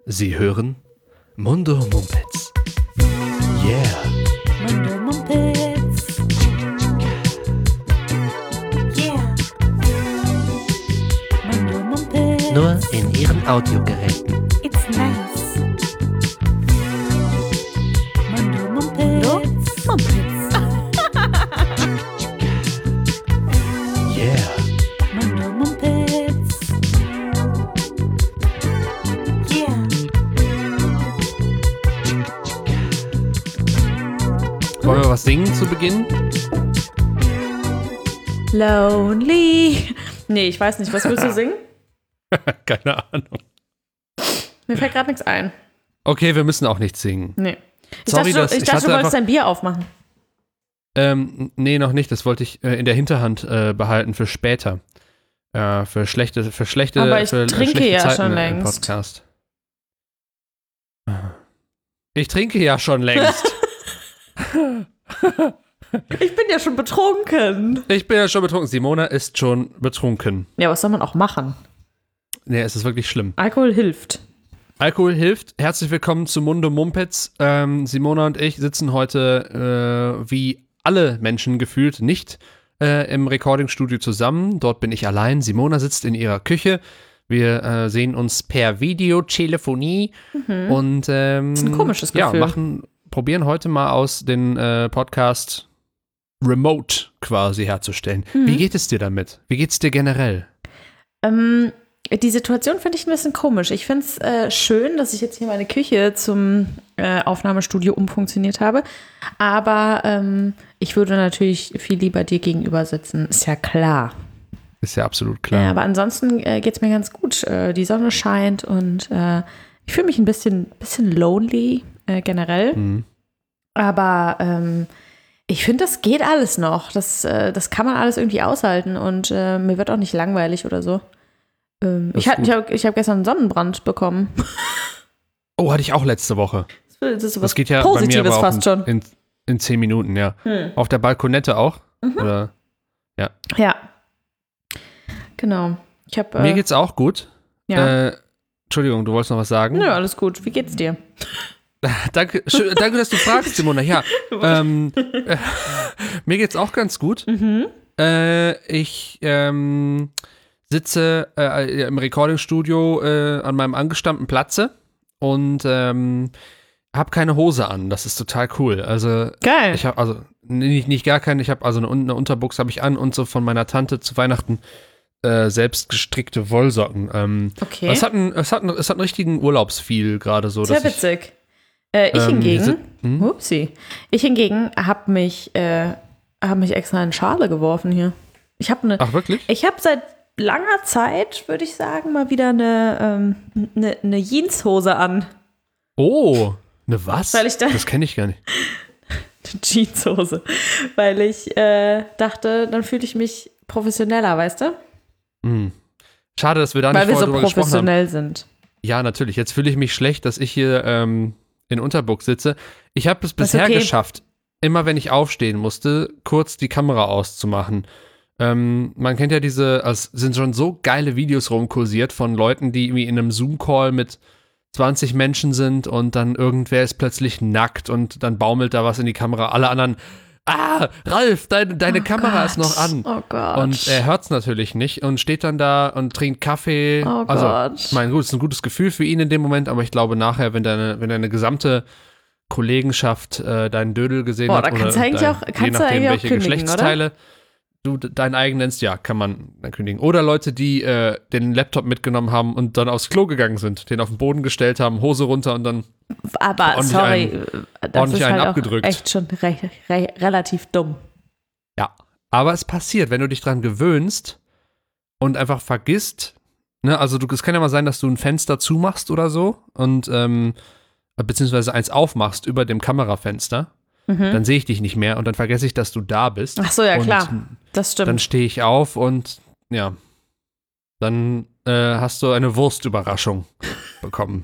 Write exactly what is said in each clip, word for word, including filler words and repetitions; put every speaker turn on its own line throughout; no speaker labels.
Sie hören Mundo Mumpitz. Yeah.
Mundo Mumpitz. Yeah. Mundo Mumpitz.
Nur in Ihren Audiogeräten.
It's nice. Mundo Mumpitz. Mundo Mumpitz.
Yeah.
Mundo Mumpitz. Yeah.
Wollen wir was singen zu Beginn?
Lonely. Nee, ich weiß nicht. Was willst du singen?
Keine Ahnung.
Mir fällt gerade nichts ein.
Okay, wir müssen auch nicht singen.
Nee. Ich
Sorry,
dachte, du,
dass-
ich
ich
dachte,
hatte
du wolltest
einfach-
dein Bier aufmachen.
Ähm, nee, noch nicht. Das wollte ich äh, in der Hinterhand äh, behalten für später. Äh, für schlechte, für schlechte,
Aber ich
für, äh,
trinke
schlechte
ja
Zeiten
schon
im
längst.
Podcast. Ich trinke ja schon längst.
Ich bin ja schon betrunken.
Ich bin ja schon betrunken. Simona ist schon betrunken.
Ja, was soll man auch machen?
Nee, es ist wirklich schlimm.
Alkohol hilft.
Alkohol hilft. Herzlich willkommen zu Mundo Mumpitz. Ähm, Simona und ich sitzen heute, äh, wie alle Menschen gefühlt, nicht äh, im Recording-Studio zusammen. Dort bin ich allein. Simona sitzt in ihrer Küche. Wir äh, sehen uns per Videotelefonie und ähm,
Das ist ein komisches
ja,
Gefühl.
machen, probieren heute mal aus, den äh, Podcast remote quasi herzustellen.
Mhm.
Wie geht es dir damit? Wie geht es dir generell?
Ähm, die Situation finde ich ein bisschen komisch. Ich finde es äh, schön, dass ich jetzt hier meine Küche zum äh, Aufnahmestudio umfunktioniert habe. Aber ähm, ich würde natürlich viel lieber dir gegenüber sitzen. Ist ja klar.
Ist ja absolut klar.
Ja, aber ansonsten äh, geht es mir ganz gut. Äh, die Sonne scheint und äh, ich fühle mich ein bisschen, bisschen lonely äh, generell.
Mhm.
Aber ähm, ich finde, das geht alles noch. Das, äh, das kann man alles irgendwie aushalten und äh, mir wird auch nicht langweilig oder so. Ähm,
Das
ich
ist
hatte- ich habe ich hab gestern einen Sonnenbrand bekommen.
Oh, hatte ich auch letzte Woche.
Das ist so
Das
was
geht ja
Positives
bei mir aber auch
fast
in,
schon.
In, in zehn Minuten, ja.
Hm.
Auf der Balkonette auch? Oder?
Ja. Genau. Ich habe.
Mir
Äh,
geht's auch gut.
ja.
Äh, Entschuldigung, du wolltest noch was sagen?
Nö, alles gut. Wie geht's dir?
Danke, schön, danke, dass du fragst, Simona. Ja, ähm, äh, mir geht's auch ganz gut.
Mhm.
Äh, ich ähm, sitze äh, im Recording-Studio äh, an meinem angestammten Platze und ähm, habe keine Hose an. Das ist total cool. Also
Geil.
ich habe also nicht, nicht gar keine. Ich habe also eine, eine Unterbuchs habe ich an und so von meiner Tante zu Weihnachten äh, selbst gestrickte Wollsocken. Ähm,
Okay.
es hat einen, es hat einen, es hat einen richtigen Urlaubsfeel gerade so.
Sehr
dass ich,
witzig. Äh, ich
ähm,
hingegen,
si- hm?
upsie, ich hingegen habe mich, äh, hab mich extra in Schale geworfen hier. Ich habe eine,
Ach wirklich?
ich habe seit langer Zeit, würde ich sagen, mal wieder eine, ähm, eine, eine Jeanshose an.
Oh, eine was?
Weil ich da-
das kenne ich gar nicht.
Eine Jeanshose. Weil ich äh, dachte, dann fühle ich mich professioneller, weißt du?
Hm. Schade, dass wir da
Weil
nicht
wir
vorher
so
drüber gesprochen haben.
professionell sind.
Ja, natürlich. Jetzt fühle ich mich schlecht, dass ich hier ähm, in Unterbuchs sitze. Ich habe es
Das ist
bisher
okay.
geschafft, immer wenn ich aufstehen musste, kurz die Kamera auszumachen. Ähm, man kennt ja diese, also es sind schon so geile Videos rumkursiert von Leuten, die irgendwie in einem Zoom-Call mit zwanzig Menschen sind und dann irgendwer ist plötzlich nackt und dann baumelt da was in die Kamera. Alle anderen, ah, Ralf, deine, deine
Oh
Kamera
Gott.
ist noch an.
Oh Gott.
Und er hört es natürlich nicht und steht dann da und trinkt Kaffee.
Oh
also,
Gott.
ich meine, gut, es ist ein gutes Gefühl für ihn in dem Moment, aber ich glaube nachher, wenn deine, wenn deine gesamte Kollegenschaft äh, deinen Dödel gesehen
Boah,
hat
da
oder
kannst du eigentlich
dein,
auch-
je
kannst du
nachdem,
eigentlich auch
welche
kündigen,
Geschlechtsteile du d- deinen eigen nennst, ja, kann man dann kündigen. Oder Leute, die äh, den Laptop mitgenommen haben und dann aufs Klo gegangen sind, den auf den Boden gestellt haben, Hose runter und dann
Aber
ordentlich
sorry,
einen-
das
ordentlich
ist
einen
halt
abgedrückt.
auch echt schon re re relativ dumm.
Ja, aber es passiert, wenn du dich dran gewöhnst und einfach vergisst, ne, also du, es kann ja mal sein, dass du ein Fenster zumachst oder so und ähm, beziehungsweise eins aufmachst über dem Kamerafenster, dann sehe ich dich nicht mehr und dann vergesse ich, dass du da bist.
Ach so, ja
und
klar, das stimmt.
Dann stehe ich auf und ja, dann äh, hast du eine Wurstüberraschung bekommen.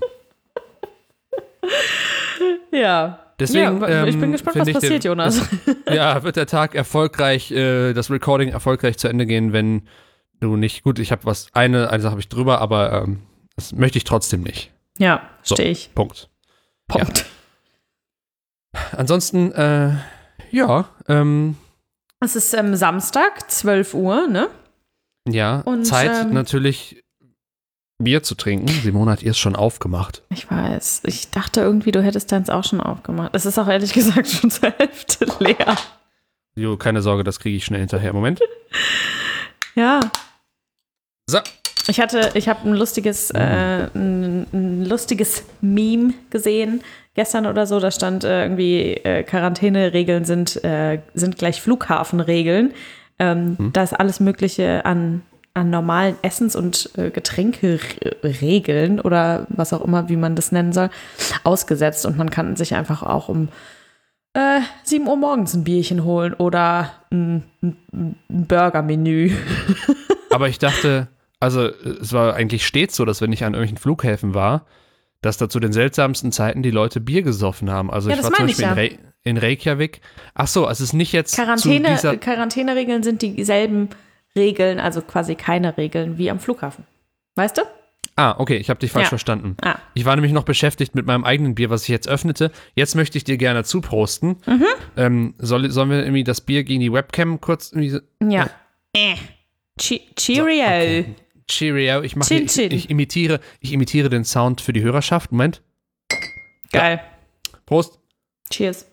ja.
Deswegen,
ja, ich
ähm,
bin gespannt, was
finde ich
passiert,
den-
Jonas.
Ja, wird der Tag erfolgreich, äh, das Recording erfolgreich zu Ende gehen, wenn du nicht, gut, ich habe was, eine, eine Sache habe ich drüber, aber ähm, das möchte ich trotzdem nicht.
Ja,
So.
stehe ich.
Punkt.
Punkt.
Ansonsten, äh, ja, ähm,
Es ist ähm, Samstag, zwölf Uhr, ne?
ja,
Und,
Zeit
ähm,
natürlich Bier zu trinken. Simone hat ihr es schon aufgemacht.
Ich weiß. Ich dachte irgendwie, du hättest deins auch schon aufgemacht. Es ist auch ehrlich gesagt schon zur Hälfte leer.
Jo, keine Sorge, das kriege ich schnell hinterher. Moment.
Ja.
So.
Ich hatte, ich habe ein lustiges, äh, ein, ein lustiges Meme gesehen gestern oder so. Da stand äh, irgendwie äh, Quarantäneregeln sind, äh, sind gleich Flughafenregeln. Ähm,
Hm.
Da ist alles Mögliche an, an normalen Essens- und äh, Getränkeregeln oder was auch immer, wie man das nennen soll, ausgesetzt. Und man kann sich einfach auch um äh, sieben Uhr morgens ein Bierchen holen oder ein, ein, ein Burgermenü.
Aber ich dachte, also es war eigentlich stets so, dass wenn ich an irgendwelchen Flughäfen war, dass da zu den seltsamsten Zeiten die Leute Bier gesoffen haben. Also
Ja,
ich
das
war zum
meine ich
Beispiel in,
ja.
Re in Reykjavik. Ach so, also es ist nicht jetzt
Quarantäne,
zu dieser...
Quarantäneregeln sind dieselben Regeln, also quasi keine Regeln wie am Flughafen. Weißt du?
Ah, okay, ich habe dich falsch
Ja.
verstanden.
Ah.
Ich war nämlich noch beschäftigt mit meinem eigenen Bier, was ich jetzt öffnete. Jetzt möchte ich dir gerne zuprosten.
Mhm.
Ähm, soll, sollen wir irgendwie das Bier gegen die Webcam kurz irgendwie so,
Ja. Äh. Che- Cheerio.
okay. Cheerio. Ich, mache,
Chin,
ich,
chin.
ich, imitiere, ich imitiere den Sound für die Hörerschaft. Moment.
Geil.
Prost.
Cheers.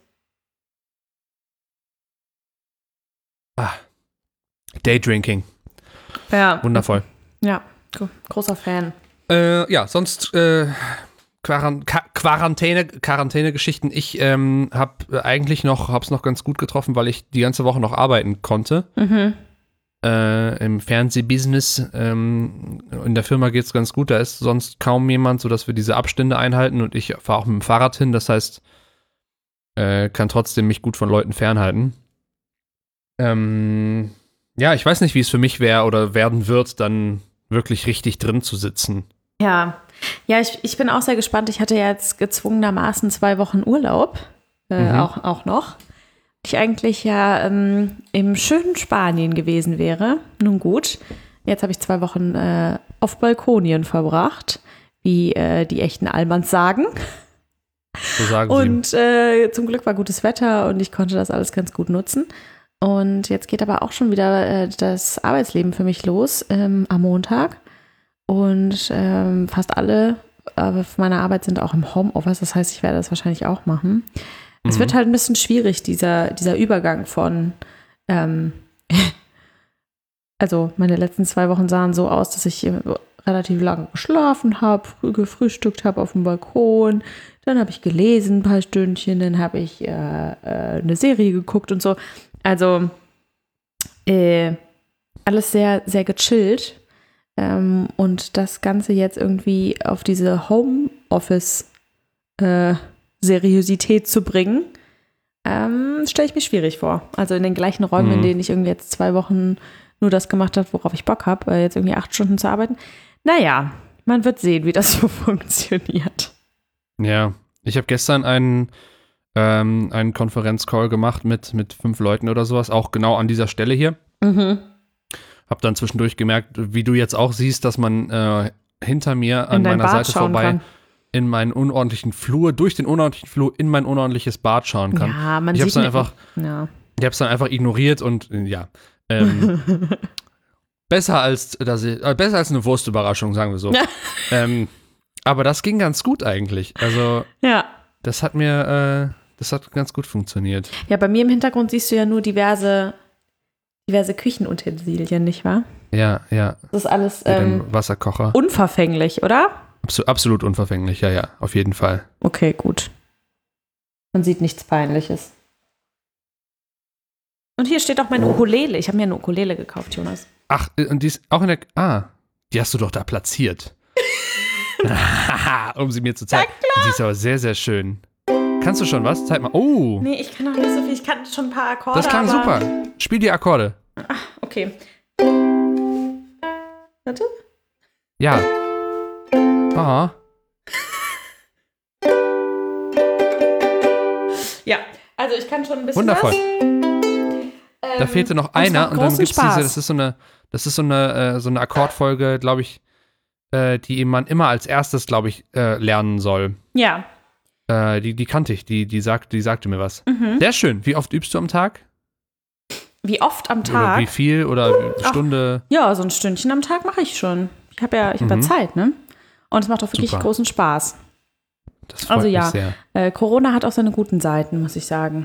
Ah. Daydrinking.
Ja.
Wundervoll.
Ja. Gro- Großer Fan.
Äh, ja, sonst äh, Quaran Ka Quarantäne, Quarantäne-Geschichten. Ich ähm, habe eigentlich noch, hab's noch ganz gut getroffen, weil ich die ganze Woche noch arbeiten konnte.
Mhm.
Äh, im Fernsehbusiness. Ähm, in der Firma geht's ganz gut. Da ist sonst kaum jemand, sodass wir diese Abstände einhalten. Und ich fahre auch mit dem Fahrrad hin. Das heißt, äh, kann trotzdem mich gut von Leuten fernhalten. Ähm, ja, ich weiß nicht, wie es für mich wäre oder werden wird, dann wirklich richtig drin zu sitzen.
Ja. Ja, ich, ich bin auch sehr gespannt. Ich hatte ja jetzt gezwungenermaßen zwei Wochen Urlaub. Äh,
Mhm.
auch, auch noch. Ich eigentlich ja ähm, im schönen Spanien gewesen wäre. Nun gut, jetzt habe ich zwei Wochen äh, auf Balkonien verbracht, wie äh, die echten Allmanns sagen.
So sagen
Und äh, zum Glück war gutes Wetter und ich konnte das alles ganz gut nutzen. Und jetzt geht aber auch schon wieder äh, das Arbeitsleben für mich los ähm, am Montag. Und ähm, fast alle äh, von meiner Arbeit sind auch im Homeoffice. Das heißt, ich werde das wahrscheinlich auch machen. Es
Mhm.
wird halt ein bisschen schwierig, dieser, dieser Übergang von, ähm, also meine letzten zwei Wochen sahen so aus, dass ich äh, relativ lange geschlafen habe, früh gefrühstückt habe auf dem Balkon, dann habe ich gelesen ein paar Stündchen, dann habe ich äh, äh, eine Serie geguckt und so. Also äh, alles sehr, sehr gechillt. Ähm, und das Ganze jetzt irgendwie auf diese Homeoffice äh, Seriosität zu bringen, ähm, stelle ich mir schwierig vor. Also in den gleichen Räumen,
Mhm.
in denen ich irgendwie jetzt zwei Wochen nur das gemacht habe, worauf ich Bock habe, äh, jetzt irgendwie acht Stunden zu arbeiten. Naja, man wird sehen, wie das so funktioniert.
Ja, ich habe gestern einen, ähm, einen Konferenzcall gemacht mit, mit fünf Leuten oder sowas, auch genau an dieser Stelle hier.
Mhm.
Hab dann zwischendurch gemerkt, wie du jetzt auch siehst, dass man äh, hinter mir an
In dein
meiner
Bad
Seite
schauen
vorbei
kann.
in meinen unordentlichen Flur, durch den unordentlichen Flur in mein unordentliches Bad schauen kann.
Ja, man
ich hab's
sieht
dann
mir-
einfach,
Ja.
ich hab's dann einfach ignoriert und äh, ja. Ähm, besser als dass ich, äh, besser als eine Wurstüberraschung, sagen wir so. ähm, aber das ging ganz gut eigentlich. Also
Ja.
das hat mir, äh, das hat ganz gut funktioniert.
Ja, bei mir im Hintergrund siehst du ja nur diverse, diverse Küchenutensilien, nicht wahr?
Ja, ja.
Das ist alles
Mit
ähm,
dem Wasserkocher.
unverfänglich, oder?
Absu absolut unverfänglich, ja, ja, auf jeden Fall.
Okay, gut. Man sieht nichts Peinliches. Und hier steht auch meine Ukulele. Ich habe mir eine Ukulele gekauft, Jonas.
Ach, äh, und die ist auch in der. Ah, die hast du doch da platziert. Um sie mir zu zeigen. Die ist aber sehr, sehr schön. Kannst du schon was? Zeig mal. Oh,
Nee, ich kann noch nicht so viel. Ich kann schon ein paar Akkorde.
das klang
aber-
super. Spiel die Akkorde.
Okay. Warte.
Ja. Ah.
Ja, also ich kann schon ein bisschen
Wundervoll.
was. Ähm,
Da fehlte noch
und es
einer
macht
und dann
großen
gibt's diese,
Spaß.
das ist so eine, das ist so eine, äh, so eine Akkordfolge, glaube ich. äh, die man immer als erstes, glaube ich, äh, lernen soll.
Ja.
Äh, die, die kannte ich, die, die, sagt, die sagte mir was.
Mhm.
Sehr schön. Wie oft übst du am Tag?
Wie oft am Tag?
Oder wie viel? Oder eine Stunde?
Ach, ja, so ein Stündchen am Tag mache ich schon. Ich habe ja, ich hab
Mhm.
ja Zeit, ne? Und es macht auch wirklich
Super.
großen Spaß.
Das freut
Also ja,
mich sehr.
Äh, Corona hat auch seine guten Seiten, muss ich sagen.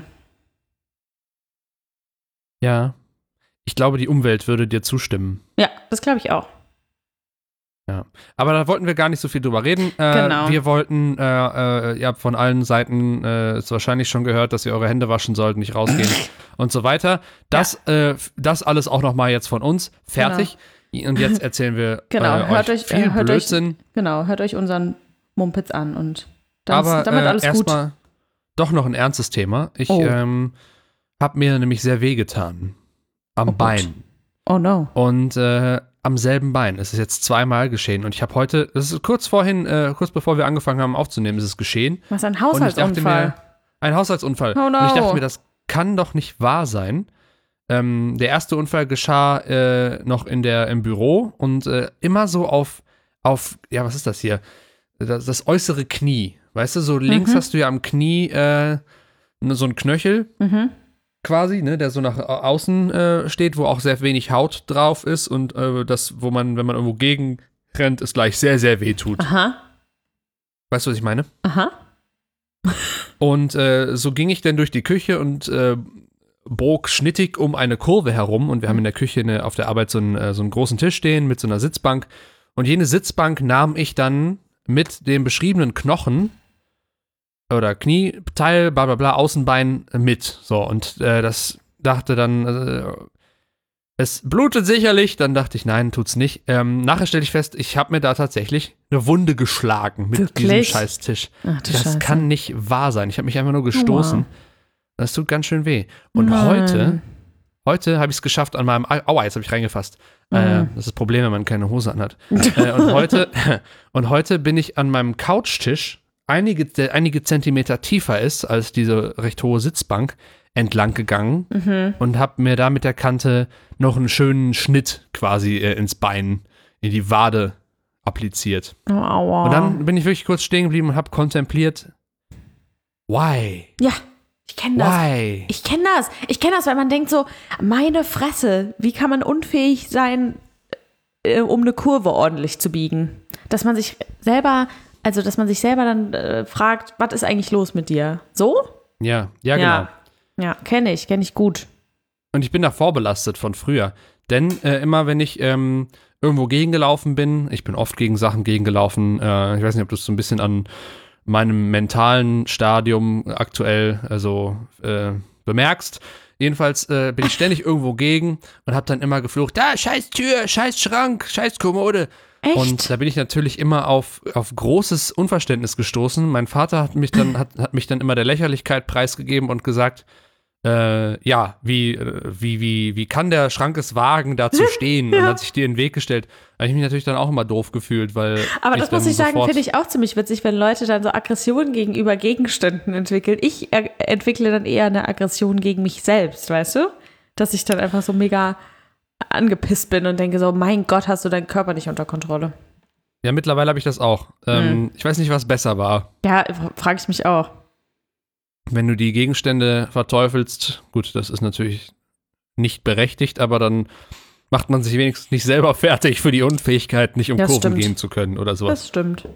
Ja. Ich glaube, die Umwelt würde dir zustimmen.
Ja, das glaube ich auch.
Ja. Aber da wollten wir gar nicht so viel drüber reden. Äh,
Genau.
Wir wollten, äh, äh, ihr habt von allen Seiten äh, es wahrscheinlich schon gehört, dass ihr eure Hände waschen sollt, nicht rausgehen und so weiter. Das, äh, das alles auch nochmal jetzt von uns. Fertig. Und jetzt erzählen wir
Genau,
äh,
hört
euch
euch,
viel
äh, hört euch-
Blödsinn.
Genau, hört euch unseren Mumpitz an und dann
aber
ist damit
äh,
alles gut.
erstmal doch noch ein ernstes Thema. Ich
Oh.
ähm, habe mir nämlich sehr wehgetan. Am
Oh Gott.
Bein.
Oh no.
Und äh, am selben Bein. Es ist jetzt zweimal geschehen. Und ich habe heute, das ist kurz vorhin, äh, kurz bevor wir angefangen haben aufzunehmen, ist es geschehen.
Was ein
Und ich dachte
Haushaltsunfall.
mir, ein Haushaltsunfall.
Oh no.
Und ich dachte mir, das kann doch nicht wahr sein. Ähm, der erste Unfall geschah äh, noch in der, im Büro und äh, immer so auf, auf, ja, was ist das hier? Das, das äußere Knie. Weißt du, so links
Mhm.
hast du ja am Knie äh, so einen Knöchel
Mhm.
quasi, ne, der so nach au- außen äh, steht, wo auch sehr wenig Haut drauf ist und äh, das, wo man, wenn man irgendwo gegen rennt, es gleich sehr, sehr weh tut.
Aha.
Weißt du, was ich meine?
Aha.
Und äh, so ging ich dann durch die Küche und äh, bog schnittig um eine Kurve herum und wir haben in der Küche eine, auf der Arbeit so einen, äh, so einen großen Tisch stehen mit so einer Sitzbank und jene Sitzbank nahm ich dann mit dem beschriebenen Knochen oder Knieteil, bla bla bla, Außenbein mit. So, und äh, das dachte dann, äh, es blutet sicherlich. Dann dachte ich, nein, tut's nicht. Ähm, nachher stellte ich fest, ich habe mir da tatsächlich eine Wunde geschlagen mit
Wirklich?
diesem Scheißtisch.
Ach du
Das
Scheiße.
kann nicht wahr sein. Ich habe mich einfach nur gestoßen.
Aua.
Das tut ganz schön weh. Und
Nein.
heute, heute habe ich es geschafft an meinem, aua, jetzt habe ich reingefasst. Äh,
Mhm.
das ist das Problem, wenn man keine Hose anhat. äh, und heute, und heute bin ich an meinem Couchtisch, einige, der einige Zentimeter tiefer ist als diese recht hohe Sitzbank, entlang gegangen
Mhm.
und habe mir da mit der Kante noch einen schönen Schnitt quasi äh, ins Bein, in die Wade appliziert.
Oh, aua.
Und dann bin ich wirklich kurz stehen geblieben und habe kontempliert, why?
Ja, ich kenne das.
Why?
Ich kenne das. Ich kenne das, weil man denkt so, meine Fresse, wie kann man unfähig sein, äh, um eine Kurve ordentlich zu biegen? Dass man sich selber, also dass man sich selber dann äh, fragt, was ist eigentlich los mit dir? So?
Ja, ja, genau.
Ja, ja kenne ich, kenne ich gut.
Und ich bin da vorbelastet von früher. Denn äh, immer, wenn ich ähm, irgendwo gegengelaufen bin, ich bin oft gegen Sachen gegengelaufen, äh, ich weiß nicht, ob du es so ein bisschen an meinem mentalen Stadium aktuell also äh, bemerkst. Jedenfalls äh, bin ich ständig irgendwo gegen und habe dann immer geflucht, da, scheiß Tür, scheiß Schrank, scheiß Kommode.
Echt?
Und da bin ich natürlich immer auf, auf großes Unverständnis gestoßen. Mein Vater hat mich dann, hat, hat mich dann immer der Lächerlichkeit preisgegeben und gesagt, äh, ja, wie, äh, wie, wie, wie kann der Schrank es wagen, da zu stehen? Und hat sich dir in den Weg gestellt. Da habe ich mich natürlich dann auch immer doof gefühlt, weil
Aber das
dann
muss ich sagen,
sofort-
finde ich auch ziemlich witzig, wenn Leute dann so Aggressionen gegenüber Gegenständen entwickeln. Ich äh, entwickle dann eher eine Aggression gegen mich selbst, weißt du? Dass ich dann einfach so mega angepisst bin und denke so, mein Gott, hast du deinen Körper nicht unter Kontrolle.
Ja, mittlerweile habe ich das auch. Ähm,
Hm.
Ich weiß nicht, was besser war.
Ja, frage ich mich auch.
Wenn du die Gegenstände verteufelst, gut, das ist natürlich nicht berechtigt, aber dann macht man sich wenigstens nicht selber fertig für die Unfähigkeit, nicht um
Das
Kurven
stimmt.
gehen zu können oder sowas.
Das stimmt.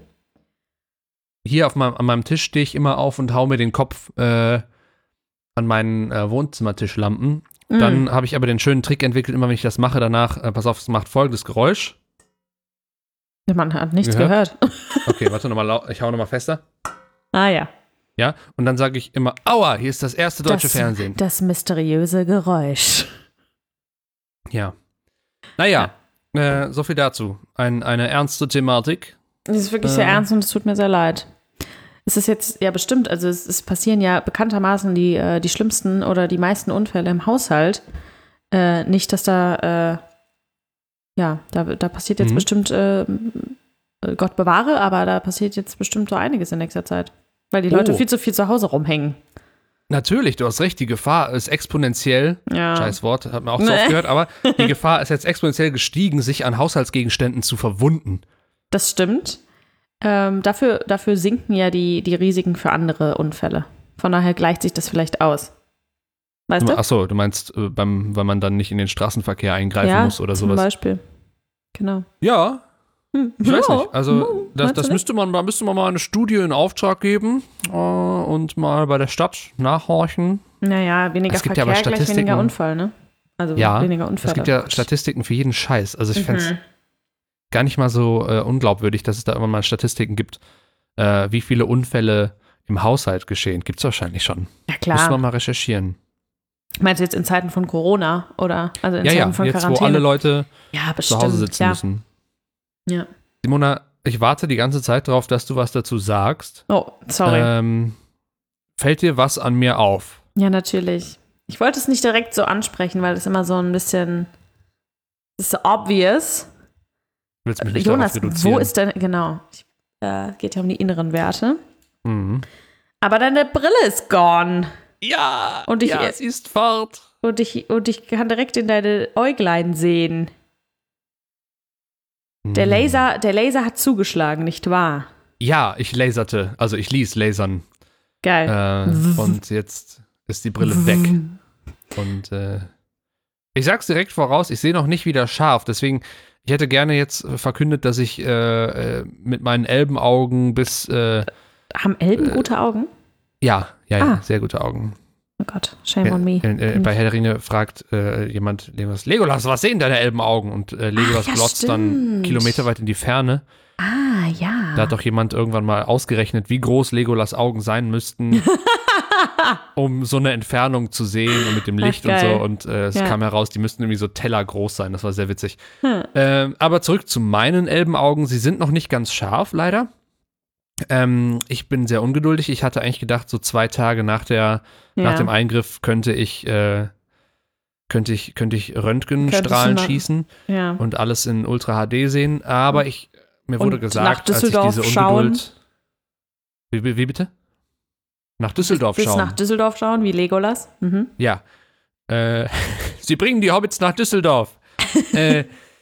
Hier auf meinem, an meinem Tisch stehe ich immer auf und hau mir den Kopf äh, an meinen äh, Wohnzimmertischlampen.
Mm.
Dann habe ich aber den schönen Trick entwickelt, immer wenn ich das mache, danach, äh, pass auf, es macht folgendes Geräusch.
Man hat nichts
Gehört?
gehört.
Okay, warte nochmal, ich hau nochmal fester.
Ah ja.
Ja, und dann sage ich immer, aua, hier ist das erste deutsche
das,
Fernsehen.
Das mysteriöse Geräusch.
Ja. Naja, äh, so viel dazu. Ein, eine ernste Thematik.
Das ist wirklich sehr
Äh.
ernst und es tut mir sehr leid. Es ist jetzt, ja bestimmt, also es, es passieren ja bekanntermaßen die, äh, die schlimmsten oder die meisten Unfälle im Haushalt. Äh, nicht, dass da, äh, ja, da, da passiert jetzt
Mhm.
bestimmt, äh, Gott bewahre, aber da passiert jetzt bestimmt so einiges in nächster Zeit. Weil die Leute
Oh.
viel zu viel zu Hause rumhängen.
Natürlich, du hast recht, die Gefahr ist exponentiell,
Ja.
scheiß Wort, hat man auch so oft
Nee.
gehört, aber die Gefahr ist jetzt exponentiell gestiegen, sich an Haushaltsgegenständen zu verwunden.
Das stimmt. Ähm, dafür, dafür sinken ja die, die Risiken für andere Unfälle. Von daher gleicht sich das vielleicht aus. Weißt du?
Achso, du meinst, äh, beim, weil man dann nicht in den Straßenverkehr eingreifen
ja,
muss oder
zum
sowas.
Beispiel. Genau.
Ja,
Hm.
ich weiß
Ja,
nicht. Also
hm,
das,
meinst
das
du
müsste man, da müsste man mal eine Studie in Auftrag geben äh, und mal bei der Stadt nachhorchen.
Naja, weniger
Es gibt ja
Verkehr
aber
gleich weniger
Statistiken-
Unfall, ne? Also
Ja,
weniger Unfälle.
Es gibt ja Statistiken für jeden Scheiß. Also ich fände es
Mhm.
gar nicht mal so äh, unglaubwürdig, dass es da immer mal Statistiken gibt, äh, wie viele Unfälle im Haushalt geschehen. Gibt es wahrscheinlich schon.
Ja,
Müssen wir
klar.
mal recherchieren.
Meinst du jetzt in Zeiten von Corona oder also in
Ja,
Zeiten
ja,
von
jetzt
Quarantäne?
wo alle Leute
ja,
zu
bestimmt.
Hause sitzen
ja.
müssen.
Ja.
Simona, ich warte die ganze Zeit darauf, dass du was dazu sagst.
Oh, sorry.
Ähm, fällt dir was an mir auf?
Ja, natürlich. Ich wollte es nicht direkt so ansprechen, weil es immer so ein bisschen das ist so obvious.
Willst mich nicht
Jonas,
darauf reduzieren?
wo ist denn, genau, ich, äh, geht ja um die inneren Werte.
Mhm.
Aber deine Brille ist gone.
Ja,
Und ich-
ja, sie ist fort.
Und ich, und ich kann direkt in deine Äuglein sehen. Der
Mhm.
Laser, der Laser hat zugeschlagen, nicht wahr?
Ja, ich laserte, also ich ließ lasern.
Geil.
Äh, und jetzt ist die Brille weg. Und äh, ich sag's direkt voraus, ich sehe noch nicht wieder scharf. Deswegen, ich hätte gerne jetzt verkündet, dass ich äh, äh, mit meinen Elbenaugen bis, äh,
Haben Elben gute Augen?
ja, ja, ja,
Ah.
sehr gute Augen.
Oh Gott, shame on me.
Äh, äh, bei Herr der Ringe fragt äh, jemand Legolas, Legolas, was sehen deine Elbenaugen? Und äh, Legolas
Ach, ja,
glotzt dann
stimmt.
kilometerweit in die Ferne.
Ah, ja.
Da hat doch jemand irgendwann mal ausgerechnet, wie groß Legolas Augen sein müssten, um so eine Entfernung zu sehen und mit dem
Ach,
Licht und
geil.
so. Und äh, es
Ja.
kam heraus, die müssten irgendwie so tellergroß sein. Das war sehr witzig.
Hm.
Ähm, aber zurück zu meinen Elbenaugen. Sie sind noch nicht ganz scharf, leider. Ähm, ich bin sehr ungeduldig. Ich hatte eigentlich gedacht, so zwei Tage nach, der,
ja.
nach dem Eingriff könnte ich, äh, könnte ich, könnte ich Röntgenstrahlen
Könntest du mal-
schießen
ja.
und alles in Ultra H D sehen. Aber ich, mir wurde
Und
gesagt,
nach Düsseldorf
als ich diese
schauen?
Ungeduld. Wie, wie, wie bitte? Nach Düsseldorf
Bis
schauen.
nach Düsseldorf schauen, wie Legolas. Mhm.
Ja. Äh, Sie bringen die Hobbits nach Düsseldorf. äh,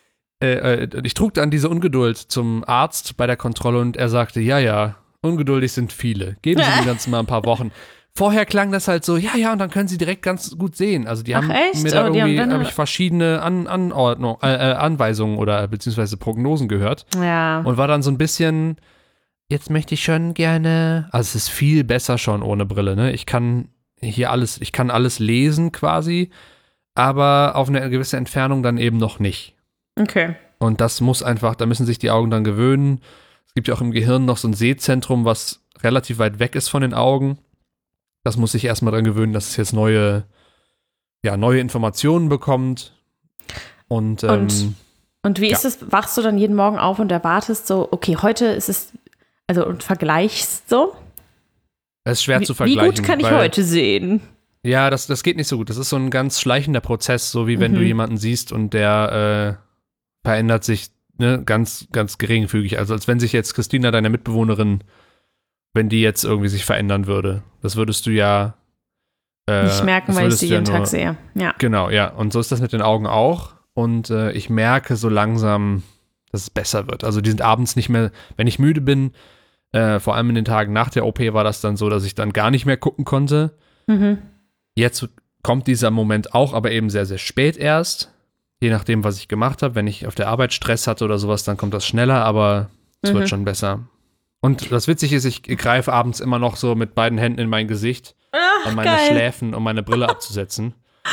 äh, äh, ich trug dann diese Ungeduld zum Arzt bei der Kontrolle und er sagte, ja, ja, ungeduldig sind viele. Geben Sie mir ganz mal ein paar Wochen. Vorher klang das halt so, ja, ja, und dann können Sie direkt ganz gut sehen. Also die
Ach,
haben
echt?
mir da
Oh, die haben
irgendwie,
dann-
habe ich verschiedene An Anordnung, äh, äh, Anweisungen oder beziehungsweise Prognosen gehört.
Ja.
Und war dann so ein bisschen, jetzt möchte ich schon gerne, also es ist viel besser schon ohne Brille, ne? Ich kann hier alles, ich kann alles lesen quasi, aber auf eine gewisse Entfernung dann eben noch nicht.
Okay.
Und das muss einfach, da müssen sich die Augen dann gewöhnen. Es gibt ja auch im Gehirn noch so ein Sehzentrum, was relativ weit weg ist von den Augen. Das muss sich erstmal dran gewöhnen, dass es jetzt neue, ja, neue Informationen bekommt. Und, ähm,
Und- Und wie
Ja.
ist es, wachst du dann jeden Morgen auf und erwartest so, okay, heute ist es, also und vergleichst so?
es ist schwer
Wie,
zu
wie
vergleichen.
gut kann ich
weil-
heute sehen?
Ja, das, das geht nicht so gut. Das ist so ein ganz schleichender Prozess, so wie wenn
Mhm.
du jemanden siehst und der äh, verändert sich ne, ganz, ganz geringfügig. Also als wenn sich jetzt Christina, deine Mitbewohnerin, wenn die jetzt irgendwie sich verändern würde. Das würdest du ja äh,
Nicht merken,
das
weil ich
würdest
sie
du ja
jeden
nur-
Tag sehe. Ja.
Genau, ja. Und so ist das mit den Augen auch. Und äh, ich merke so langsam, dass es besser wird. Also die sind abends nicht mehr, wenn ich müde bin, äh, vor allem in den Tagen nach der O P war das dann so, dass ich dann gar nicht mehr gucken konnte.
Mhm.
Jetzt kommt dieser Moment auch, aber eben sehr, sehr spät erst. Je nachdem, was ich gemacht habe. Wenn ich auf der Arbeit Stress hatte oder sowas, dann kommt das schneller, aber es
Mhm.
wird schon besser. Und das Witzige ist, ich greife abends immer noch so mit beiden Händen in mein Gesicht
Ach,
an meine
geil.
Schläfen, um meine Brille abzusetzen.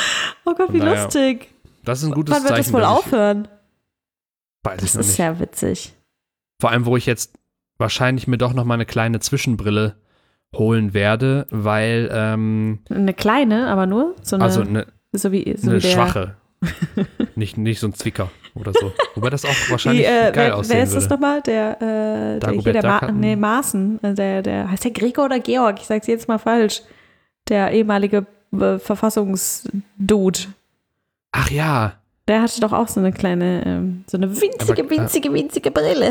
Oh Gott, wie
Von daher,
lustig.
Das ist ein gutes
Wann wird
Zeichen.
das wohl
dass ich-
aufhören?
Weiß ich
Das
noch
ist
nicht.
ja witzig.
Vor allem, wo ich jetzt wahrscheinlich mir doch noch mal eine kleine Zwischenbrille holen werde, weil, ähm,
Eine kleine, aber nur? So eine,
also eine,
so wie, so
eine
wie der,
schwache. nicht, nicht so ein Zwicker oder so. Wobei das auch wahrscheinlich
Wie, äh,
geil
wer,
aussehen
wer ist das
würde.
nochmal? Der, äh, der,
Dagobert
hier, der Ma
Duck
nee,
hatten-
Maaßen. äh, Der, der, heißt der Gregor oder Georg? Ich sag's jetzt mal falsch. Der ehemalige äh, Verfassungsdude.
Ach ja,
Der hatte doch auch so eine kleine, ähm, so eine winzige,
Aber, äh,
winzige, winzige Brille.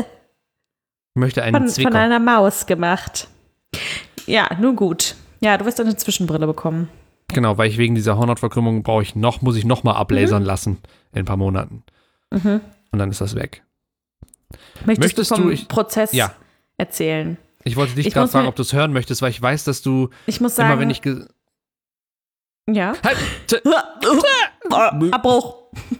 ich möchte einen
Von,
Zwicker.
von einer Maus gemacht. Ja, nun gut. Ja, du wirst eine Zwischenbrille bekommen.
Genau, weil ich wegen dieser Hornhautverkrümmung brauche ich noch, muss ich noch mal ablasern lassen in ein paar Monaten.
Mhm.
Und dann ist das weg.
Möchtest,
Möchtest
du vom
du, ich,
Prozess
ja.
erzählen?
Ich wollte dich
Ich
gerade
muss
fragen,
mir-
ob du es hören möchtest, weil ich weiß, dass du
Ich muss sagen,
immer, wenn ich... Ge-
ja.
halt, t-
Abbruch.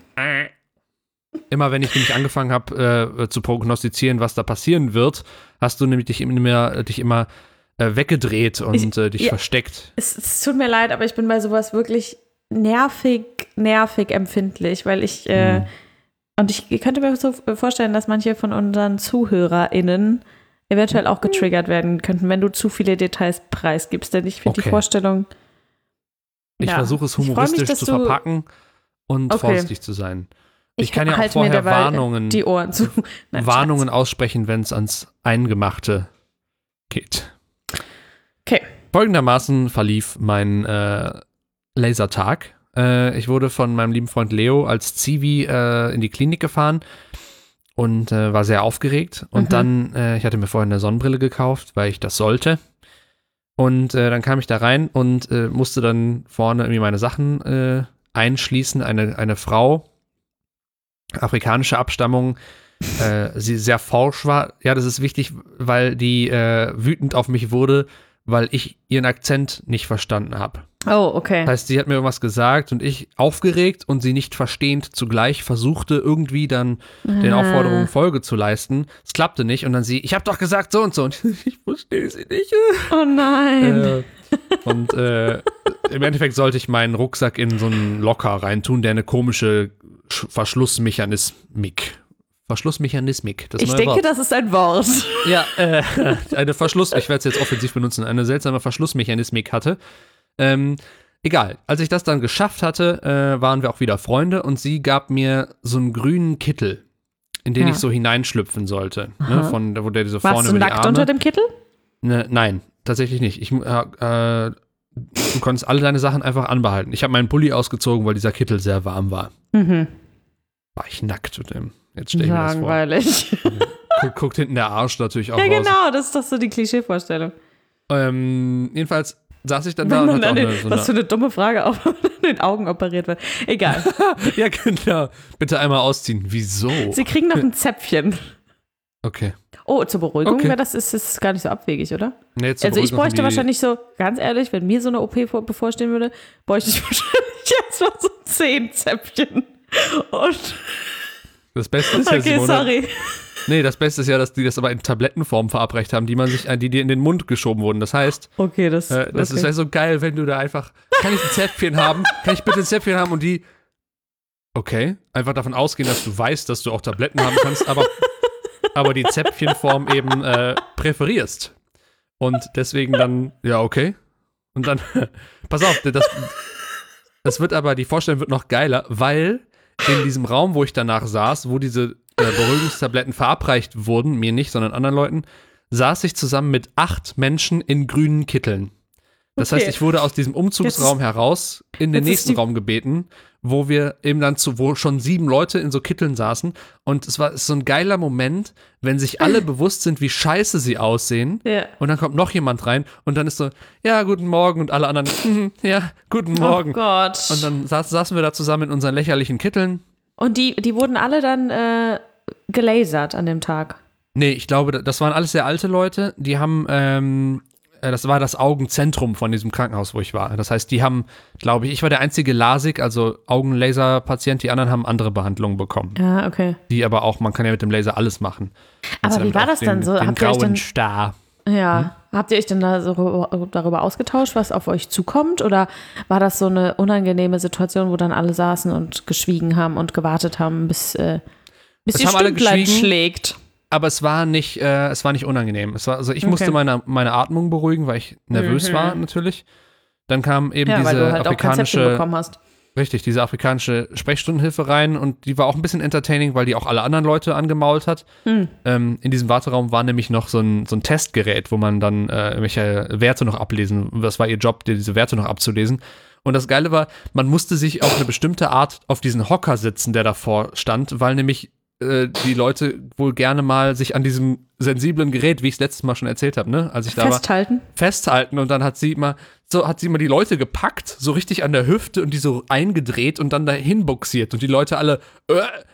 Immer wenn ich nämlich angefangen habe äh, zu prognostizieren, was da passieren wird, hast du nämlich dich immer, dich immer äh, weggedreht und
Ich-
äh, dich
ja.
versteckt.
Es, es tut mir leid, aber ich bin bei sowas wirklich nervig, nervig empfindlich, weil ich äh,
Mhm.
und ich könnte mir so vorstellen, dass manche von unseren ZuhörerInnen eventuell auch getriggert werden könnten, wenn du zu viele Details preisgibst, denn ich finde
Okay.
die Vorstellung
Ich
ja.
versuche es
Ich freu mich,
humoristisch
dass
zu
du-
verpacken und
Okay.
vorsichtig zu sein. Ich,
Ich
kann ja auch
halte mir
vorher
derweil
Warnungen,
die Ohren zu. Nein,
Warnungen aussprechen, wenn es ans Eingemachte geht.
Okay.
Folgendermaßen verlief mein äh, Lasertag. Äh, ich wurde von meinem lieben Freund Leo als Zivi äh, in die Klinik gefahren und äh, war sehr aufgeregt. Und
Mhm.
dann, äh, ich hatte mir vorher eine Sonnenbrille gekauft, weil ich das sollte. Und äh, dann kam ich da rein und äh, musste dann vorne irgendwie meine Sachen äh, einschließen. Eine, eine Frau, afrikanische Abstammung, äh, sie sehr forsch war. Ja, das ist wichtig, weil die äh, wütend auf mich wurde, weil ich ihren Akzent nicht verstanden habe.
Oh, okay.
Das heißt, sie hat mir irgendwas gesagt und ich aufgeregt und sie nicht verstehend zugleich versuchte irgendwie dann den Aufforderungen Folge zu leisten. Es klappte nicht und dann sie, ich habe doch gesagt so und so und ich verstehe sie nicht.
Oh nein.
Äh, und äh, im Endeffekt sollte ich meinen Rucksack in so einen Locker reintun, der eine komische Sch- Verschlussmechanismik. Verschlussmechanismik, das
ich
neue
denke,
Wort.
das ist ein Wort.
Ja, äh, eine Verschluss, ich werde es jetzt offensiv benutzen, eine seltsame Verschlussmechanismik hatte. Ähm, egal, als ich das dann geschafft hatte, äh, waren wir auch wieder Freunde und sie gab mir so einen grünen Kittel, in den
Ja.
ich so hineinschlüpfen sollte. Ne,
Aha.
von, wo der so
Warst
vorne
du
über die
nackt
Arme.
unter dem Kittel?
Ne, nein, tatsächlich nicht. Ich, äh, äh, du konntest alle deine Sachen einfach anbehalten. Ich habe meinen Pulli ausgezogen, weil dieser Kittel sehr warm war.
Mhm.
War ich nackt mit dem. Jetzt stelle ich mir das vor.
Langweilig.
Guckt, guckt hinten der Arsch natürlich auch
Ja,
raus.
genau, das ist doch so die Klischeevorstellung.
Ähm, jedenfalls saß ich dann da
Wenn
und
man
hatte auch
dann,
eine, so
was für
eine,
eine dumme Frage, auch in den Augen operiert wird. Egal.
ja, genau. Bitte einmal ausziehen. Wieso?
Sie kriegen noch ein Zäpfchen.
Okay.
Oh, zur Beruhigung
Okay.
wäre das ist, ist gar nicht so abwegig, oder?
Nee, zur
Also ich
Beruhigung
bräuchte
haben die-
wahrscheinlich so, ganz ehrlich, wenn mir so eine O P vor, bevorstehen würde, bräuchte ich wahrscheinlich jetzt mal so zehn Zäpfchen. Und
Das Beste ist ja,
okay,
Simone,
sorry.
nee, das Beste ist ja, dass die das aber in Tablettenform verabreicht haben, die man sich, äh, die dir in den Mund geschoben wurden. Das heißt,
Okay, das,
äh, das
okay.
ist ja so geil, wenn du da einfach, kann ich ein Zäpfchen haben? Kann ich bitte ein Zäpfchen haben? Und die, okay, einfach davon ausgehen, dass du weißt, dass du auch Tabletten haben kannst, aber, aber die Zäpfchenform eben äh, präferierst. Und deswegen dann, ja, okay. Und dann, pass auf, das, das wird aber, die Vorstellung wird noch geiler, weil in diesem Raum, wo ich danach saß, wo diese äh, Beruhigungstabletten verabreicht wurden, mir nicht, sondern anderen Leuten, saß ich zusammen mit acht Menschen in grünen Kitteln. Das
Okay.
heißt, ich wurde aus diesem Umzugsraum
Jetzt ist-
heraus in den
jetzt ist
nächsten
die-
Raum gebeten, wo wir eben dann zu, wo schon sieben Leute in so Kitteln saßen. Und es war es ist so ein geiler Moment, wenn sich alle bewusst sind, wie scheiße sie aussehen.
Ja.
Und dann kommt noch jemand rein und dann ist so, ja, guten Morgen und alle anderen, "Mhm, ja, guten Morgen.
Oh Gott.
Und dann saß, saßen wir da zusammen in unseren lächerlichen Kitteln.
Und die, die wurden alle dann äh, gelasert an dem Tag.
Nee, ich glaube, das waren alles sehr alte Leute. Die haben, ähm, äh, das war das Augenzentrum von diesem Krankenhaus, wo ich war. Das heißt, die haben, glaube ich, ich war der einzige LASIK, also Augenlaser-Patient. Die anderen haben andere Behandlungen bekommen.
Ja, okay.
Die aber auch, man kann ja mit dem Laser alles machen.
Aber
Also
wie war
auch
das
den,
dann so?
Den
Habt ihr euch
grauen
dann-
Star.
Ja. Habt ihr euch denn da so darüber ausgetauscht, was auf euch zukommt? Oder war das so eine unangenehme Situation, wo dann alle saßen und geschwiegen haben und gewartet haben, bis, äh, bis
Es
die
haben alle
Stündlein
geschwiegen.
schlägt?
Aber es war nicht, äh, es war nicht unangenehm. Es war, also ich musste
Okay.
meine, meine Atmung beruhigen, weil ich nervös
Mhm.
war natürlich. Dann kam eben
Ja,
diese
weil du halt auch kein Zäpfchen
afrikanische,
bekommen hast.
richtig, diese afrikanische Sprechstundenhilfe rein und die war auch ein bisschen entertaining, weil die auch alle anderen Leute angemault hat.
Hm.
Ähm, in diesem Warteraum war nämlich noch so ein, so ein Testgerät, wo man dann äh, irgendwelche Werte noch ablesen. Das war ihr Job, diese Werte noch abzulesen. Und das Geile war, man musste sich auf eine bestimmte Art auf diesen Hocker sitzen, der davor stand, weil nämlich äh, die Leute wohl gerne mal sich an diesem sensiblen Gerät, wie ich es letztes Mal schon erzählt habe, ne, als ich da war,
Festhalten.
festhalten und dann hat sie immer so hat sie immer die Leute gepackt, so richtig an der Hüfte und die so eingedreht und dann dahin buxiert und die Leute alle äh,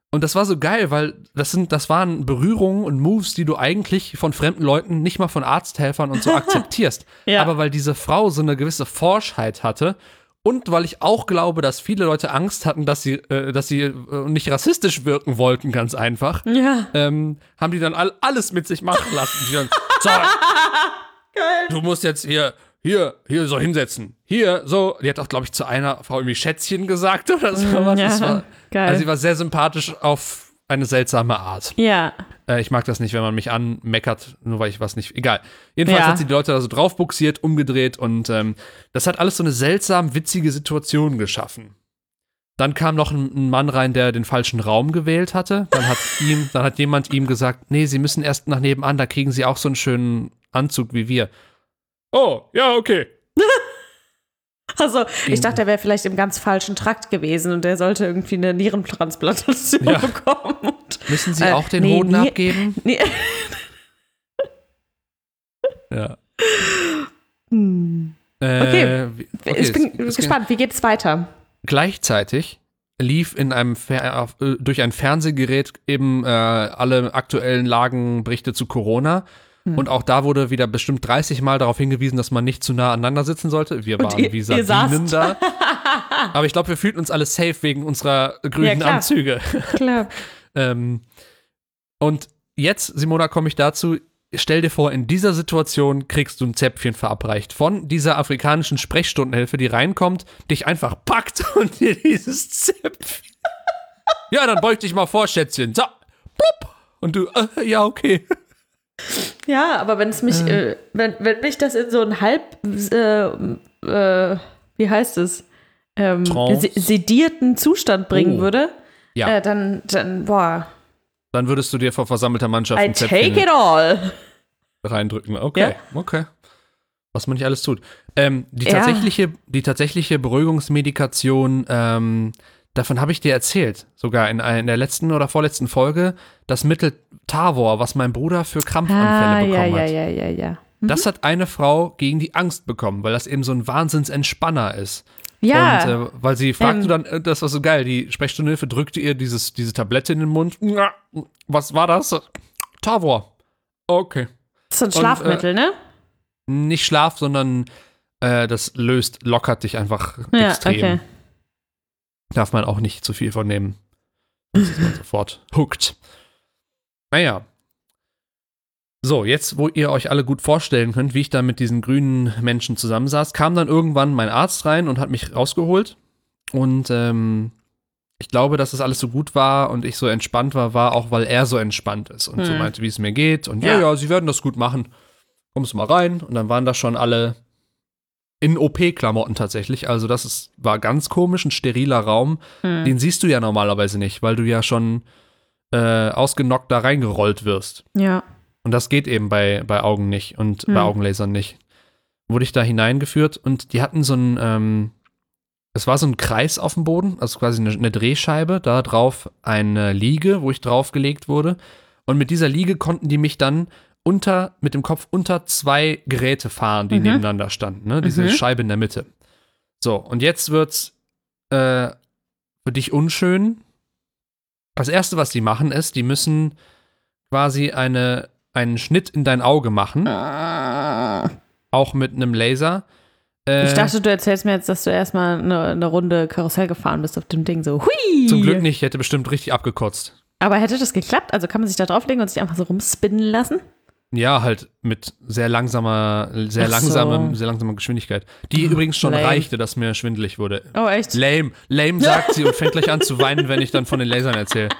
Und das war so geil, weil das sind, das waren Berührungen und Moves, die du eigentlich von fremden Leuten, nicht mal von Arzthelfern und so akzeptierst.
Ja.
Aber weil diese Frau so eine gewisse Forschheit hatte und weil ich auch glaube, dass viele Leute Angst hatten, dass sie, äh, dass sie äh, nicht rassistisch wirken wollten, ganz einfach,
Ja.
ähm, haben die dann all, alles mit sich machen lassen. Die dann, so,
Geil.
du musst jetzt hier, hier, hier so hinsetzen. Hier, so. Die hat auch, glaube ich, zu einer Frau irgendwie Schätzchen gesagt oder so.
Mm,
was.
ja,
Das war,
geil.
also sie war sehr sympathisch auf eine seltsame Art.
Ja.
Äh, ich mag das nicht, wenn man mich anmeckert, nur weil ich was nicht. Egal. Jedenfalls
Ja.
hat sie die Leute da so draufbuxiert, umgedreht und ähm, das hat alles so eine seltsam witzige Situation geschaffen. Dann kam noch ein, ein Mann rein, der den falschen Raum gewählt hatte. Dann hat ihm, dann hat jemand ihm gesagt, nee, Sie müssen erst nach nebenan, da kriegen Sie auch so einen schönen Anzug wie wir. Oh, ja, okay.
Also, ich dachte, er wäre vielleicht im ganz falschen Trakt gewesen und der sollte irgendwie eine Nierentransplantation
Ja.
bekommen. Und,
Müssen Sie
äh,
auch den
nee,
Hoden
nie-
abgeben?
nee.
Ja.
Hm.
Äh,
Okay.
wie-
ich bin
es- es-
gespannt, wie geht es weiter?
Gleichzeitig lief in einem Fer auf, äh, durch ein Fernsehgerät eben äh, alle aktuellen Lagenberichte zu Corona.
Hm.
Und auch da wurde wieder bestimmt dreißig Mal darauf hingewiesen, dass man nicht zu nah aneinander sitzen sollte. Wir
Und
waren
ihr-
wie
ihr
Sardinen
saßt.
da. Aber ich glaube, wir fühlten uns alle safe wegen unserer grünen
klar.
Anzüge.
Klar.
ähm, und jetzt, Simona, komme ich dazu. Stell dir vor, in dieser Situation kriegst du ein Zäpfchen verabreicht von dieser afrikanischen Sprechstundenhilfe, die reinkommt, dich einfach packt und dir dieses Zäpfchen. Ja, dann beug dich mal vor, Schätzchen. So, plupp. Und du, äh, ja, okay.
Ja, aber wenn es mich, äh, wenn, wenn mich das in so ein halb, äh, äh, wie heißt es, ähm,
Trance.
se- sedierten Zustand bringen
Oh.
würde,
Ja.
äh, dann, dann, boah,
Dann würdest du dir vor versammelter Mannschaft
I
ein
take
Zäpfchen
it all.
reindrücken. Okay,
Ja.
okay. Was man nicht alles tut. Ähm, die,
Ja.
tatsächliche, die tatsächliche Beruhigungsmedikation, ähm, davon habe ich dir erzählt, sogar in, in der letzten oder vorletzten Folge, das Mittel Tavor, was mein Bruder für Krampfanfälle
Ah, ja,
bekommen
ja,
hat.
ja, ja, ja.
Das hat eine Frau gegen die Angst bekommen, weil das eben so ein Wahnsinnsentspanner ist.
Ja,
Und äh, weil sie fragte
ähm,
dann, äh, das war so geil, die Sprechstundenhilfe drückte ihr dieses, diese Tablette in den Mund. Ja, was war das? Tavor. Okay.
das ist ein
und, äh,
Schlafmittel, ne?
Nicht Schlaf, sondern äh, das löst, lockert dich einfach
Ja,
extrem.
okay.
Darf man auch nicht zu viel von nehmen. Sonst ist man sofort hooked. Naja. So, jetzt, wo ihr euch alle gut vorstellen könnt, wie ich da mit diesen grünen Menschen zusammensaß, kam dann irgendwann mein Arzt rein und hat mich rausgeholt. Und ähm, ich glaube, dass das alles so gut war und ich so entspannt war, war auch, weil er so entspannt ist und so
Hm.
meinte, wie es mir geht. Und ja,
Ja.
ja, sie werden das gut machen. Kommst du mal rein. Und dann waren da schon alle in O P-Klamotten tatsächlich. Also das ist, war ganz komisch, ein steriler Raum.
Hm.
Den siehst du ja normalerweise nicht, weil du ja schon äh, ausgenockt da reingerollt wirst.
Ja.
Und das geht eben bei, bei Augen nicht und
Hm.
bei Augenlasern nicht. Wurde ich da hineingeführt und die hatten so ein, ähm, es war so ein Kreis auf dem Boden, also quasi eine, eine Drehscheibe, da drauf eine Liege, wo ich draufgelegt wurde. Und mit dieser Liege konnten die mich dann unter, mit dem Kopf unter zwei Geräte fahren, die
Mhm.
nebeneinander standen, ne? Diese
Mhm.
Scheibe in der Mitte. So, und jetzt wird's äh, für dich unschön. Das erste, was die machen, ist, die müssen quasi eine, einen Schnitt in dein Auge machen,
Ah.
auch mit einem Laser. Äh,
Ich dachte, du erzählst mir jetzt, dass du erstmal eine, eine Runde Karussell gefahren bist auf dem Ding, so hui.
zum Glück nicht, ich hätte bestimmt richtig abgekotzt.
Aber hätte das geklappt? Also kann man sich da drauflegen und sich einfach so rumspinnen lassen?
Ja, halt mit sehr langsamer, sehr
Ach so.
langsamer, sehr langsamer Geschwindigkeit. Die übrigens schon
lame.
reichte, dass mir schwindelig wurde.
Oh, echt?
Lame, lame sagt sie und fängt gleich an zu weinen, wenn ich dann von den Lasern erzähle.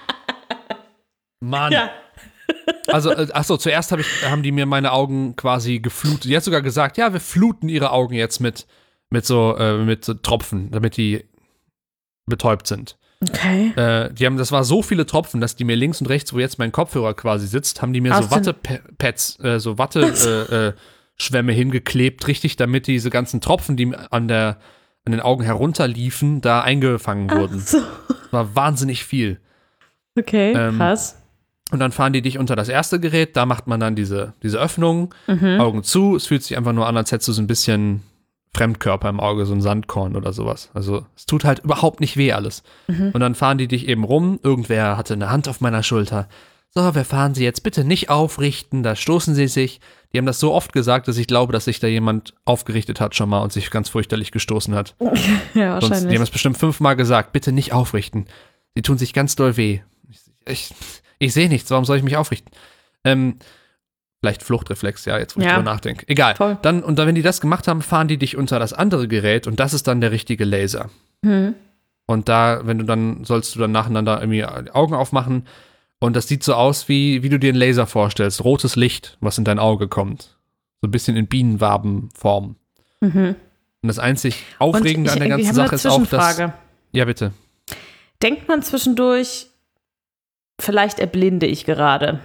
Mann.
Ja.
Also, äh, achso, zuerst hab ich, haben die mir meine Augen quasi geflutet. Die hat sogar gesagt, ja, wir fluten ihre Augen jetzt mit, mit so, äh, mit so Tropfen, damit die betäubt sind.
Okay.
Äh, die haben, das war so viele Tropfen, dass die mir links und rechts, wo jetzt mein Kopfhörer quasi sitzt, haben die mir
Aus
so
den-
Wattepads, äh, so Watteschwämme äh, äh, Schwämme hingeklebt, richtig, damit diese ganzen Tropfen, die an der, an den Augen herunterliefen, da eingefangen wurden.
So.
Das war wahnsinnig viel.
Okay,
Ähm,
krass.
Und dann fahren die dich unter das erste Gerät, da macht man dann diese, diese Öffnung,
Mhm.
Augen zu, es fühlt sich einfach nur an, als hättest du so ein bisschen Fremdkörper im Auge, so ein Sandkorn oder sowas. Also es tut halt überhaupt nicht weh alles.
Mhm.
Und dann fahren die dich eben rum. Irgendwer hatte eine Hand auf meiner Schulter. So, wir fahren Sie jetzt bitte nicht aufrichten, da stoßen Sie sich. Die haben das so oft gesagt, dass ich glaube, dass sich da jemand aufgerichtet hat schon mal und sich ganz fürchterlich gestoßen hat.
Ja,
Sonst, die
wahrscheinlich.
haben es bestimmt fünfmal gesagt, bitte nicht aufrichten. Die tun sich ganz doll weh. Ich, ich, ich sehe nichts, warum soll ich mich aufrichten? Ähm, vielleicht Fluchtreflex, ja, jetzt wo ich
Ja.
drüber nachdenke. Egal.
Voll.
Dann, und dann, wenn die das gemacht haben, fahren die dich unter das andere Gerät und das ist dann der richtige Laser.
Hm.
Und da, wenn du dann, sollst du dann nacheinander irgendwie die Augen aufmachen und das sieht so aus, wie, wie du dir einen Laser vorstellst. Rotes Licht, was in dein Auge kommt. So ein bisschen in Bienenwabenform.
Mhm.
Und das einzig Aufregende
Und
an der
ich,
ganzen
ich
Sache
habe eine
ist auch, dass...
Zwischenfrage.
Ja, bitte.
Denkt man zwischendurch, vielleicht erblinde ich gerade?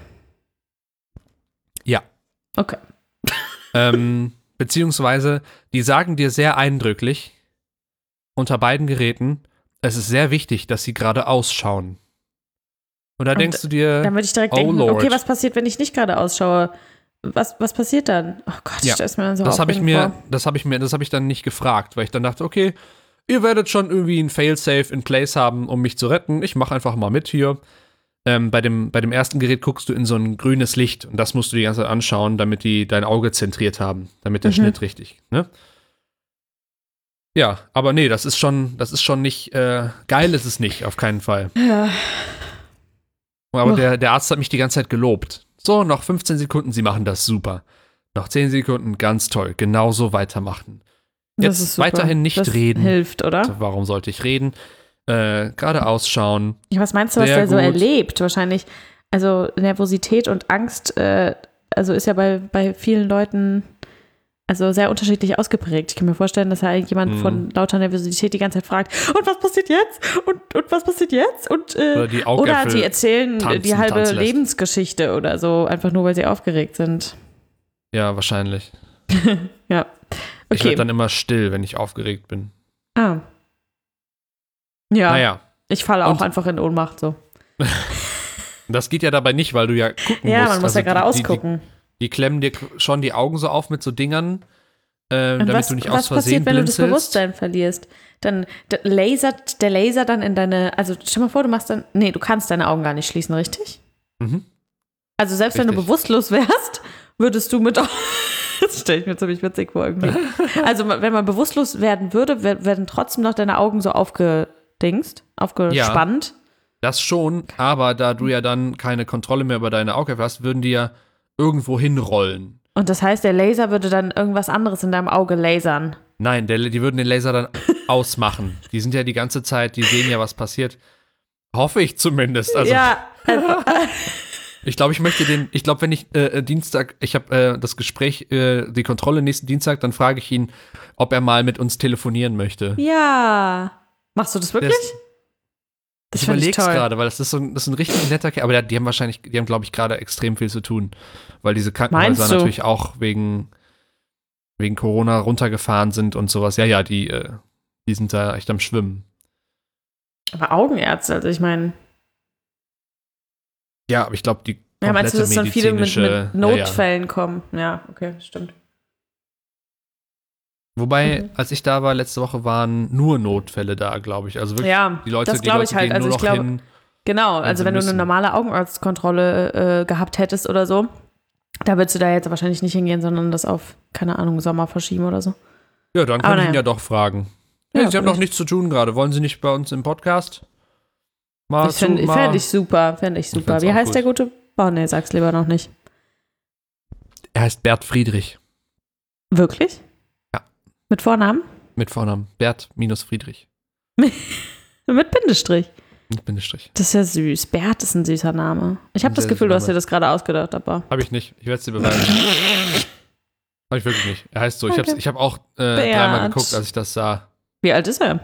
Ja.
Okay.
ähm, beziehungsweise, die sagen dir sehr eindrücklich, unter beiden Geräten, es ist sehr wichtig, dass sie gerade ausschauen. Und da
Und
denkst du dir,
Dann würde ich direkt
oh
denken,
Lord.
okay, was passiert, wenn ich nicht gerade ausschaue? Was, was passiert dann? Oh Gott, ich
Ja,
stelle es mir dann so
das habe ich
aufregend
mir,
vor.
das habe ich mir, das habe ich dann nicht gefragt, weil ich dann dachte, okay, ihr werdet schon irgendwie ein Failsafe in place haben, um mich zu retten. Ich mache einfach mal mit hier. Ähm, bei dem, bei dem ersten Gerät guckst du in so ein grünes Licht und das musst du die ganze Zeit anschauen, damit die dein Auge zentriert haben, damit der
Mhm.
Schnitt richtig, ne? Ja, aber nee, das ist schon, das ist schon nicht, äh, geil ist es nicht, auf keinen Fall.
Ja.
Aber
Oh.
der, der Arzt hat mich die ganze Zeit gelobt. So, noch fünfzehn Sekunden, Sie machen das super. Noch zehn Sekunden, ganz toll, genauso weitermachen.
Das
Jetzt
ist super.
weiterhin nicht
das
reden.
Hilft, oder?
Warum sollte ich reden? Äh, gerade ausschauen.
Ja, was meinst du, was
Sehr
der so
gut.
erlebt? Wahrscheinlich, also Nervosität und Angst, äh, also ist ja bei, bei vielen Leuten also sehr unterschiedlich ausgeprägt. Ich kann mir vorstellen, dass ja jemand
Mhm.
von lauter Nervosität die ganze Zeit fragt, und was passiert jetzt? Und, und was passiert jetzt? Und, äh,
Oder die
oder
Augäpfel
sie erzählen
tanzen,
die halbe
tanzen lässt.
Lebensgeschichte oder so, einfach nur, weil sie aufgeregt sind.
Ja, wahrscheinlich.
Ja.
Ich
Okay.
werde dann immer still, wenn ich aufgeregt bin.
Ah. Ja,
Naja,
ich falle auch
Und-
einfach in Ohnmacht so.
das geht ja dabei nicht, weil du ja gucken
Ja,
musst.
man muss
Also
ja gerade
die, die,
ausgucken.
Die, die klemmen dir schon die Augen so auf mit so Dingern, äh,
Und
damit
was,
du nicht
was
aus Versehen
passiert, wenn du das
blinzelst.
Bewusstsein verlierst? Dann der lasert der Laser dann in deine, also stell mal vor, du machst dann, nee, du kannst deine Augen gar nicht schließen, richtig?
Mhm.
Also selbst wenn du
Richtig.
bewusstlos wärst, würdest du mit, das stelle ich mir ziemlich witzig vor irgendwie. Also wenn man bewusstlos werden würde, wer- werden trotzdem noch deine Augen so aufgedingst, aufgespannt.
Das schon, aber da du ja dann keine Kontrolle mehr über deine Augäpfel hast, würden die ja irgendwo hinrollen.
Und das heißt, der Laser würde dann irgendwas anderes in deinem Auge lasern.
Nein, der, die würden den Laser dann ausmachen. Die sind ja die ganze Zeit, die sehen ja, was passiert. Hoffe ich zumindest. Also,
Ja, also,
ich glaube, ich möchte den, ich glaube, wenn ich äh, Dienstag, ich habe äh, das Gespräch, äh, die Kontrolle nächsten Dienstag, dann frage ich ihn, ob er mal mit uns telefonieren möchte.
ja. Machst du das wirklich?
Das-
Das
Ich
find
überlege es
toll.
gerade, weil das ist so ein, das ist ein richtig netter Kerl, aber der, die haben wahrscheinlich, die haben, glaube ich, gerade extrem viel zu tun, weil diese
Meinst
Krankenhäuser
du?
natürlich auch wegen, wegen Corona runtergefahren sind und sowas. Ja, ja, die, äh, die sind da echt am Schwimmen.
Aber Augenärzte, also ich meine,
Ja, aber ich glaube, die
ja, meinst du, dass dann viele mit,
medizinische-
mit Notfällen kommen? Ja, okay, stimmt.
Wobei,
Mhm.
als ich da war, letzte Woche waren nur Notfälle da, glaube ich. Also wirklich,
Ja,
die Leute,
das
die
glaube
Leute
ich halt.
gehen
Also
nur
ich
noch
glaube,
hin.
genau,
wenn
also
sie
wenn du
müssen.
eine normale Augenarztkontrolle äh, gehabt hättest oder so, da würdest du da jetzt wahrscheinlich nicht hingehen, sondern das auf, keine Ahnung, Sommer verschieben oder so.
Ja, dann
Aber
kann ich ihn
naja.
ja doch fragen.
Ja,
Hey, Sie haben doch
vielleicht.
nichts zu tun gerade. Wollen Sie nicht bei uns im Podcast? Mal
Das fände
zu- mal-
fänd ich super, fände ich super.
fänd's
Wie
auch
heißt
gut.
der gute? Oh, nee, sag's lieber noch nicht.
Er heißt Bert Friedrich.
Wirklich?
Ja.
Mit Vornamen?
Mit Vornamen. Bert minus Friedrich.
Mit Bindestrich.
Mit Bindestrich.
Das ist ja süß. Bert ist ein süßer Name. Ich habe
Ein
das
sehr
Gefühl, du
süßer
hast dir
Name.
das gerade ausgedacht, aber.
Habe ich nicht. Ich werde es dir beweisen. Habe ich wirklich nicht. Er heißt so. Ich habe
Okay.
ich hab auch äh,
Bert.
dreimal geguckt, als ich das sah.
Wie alt ist er?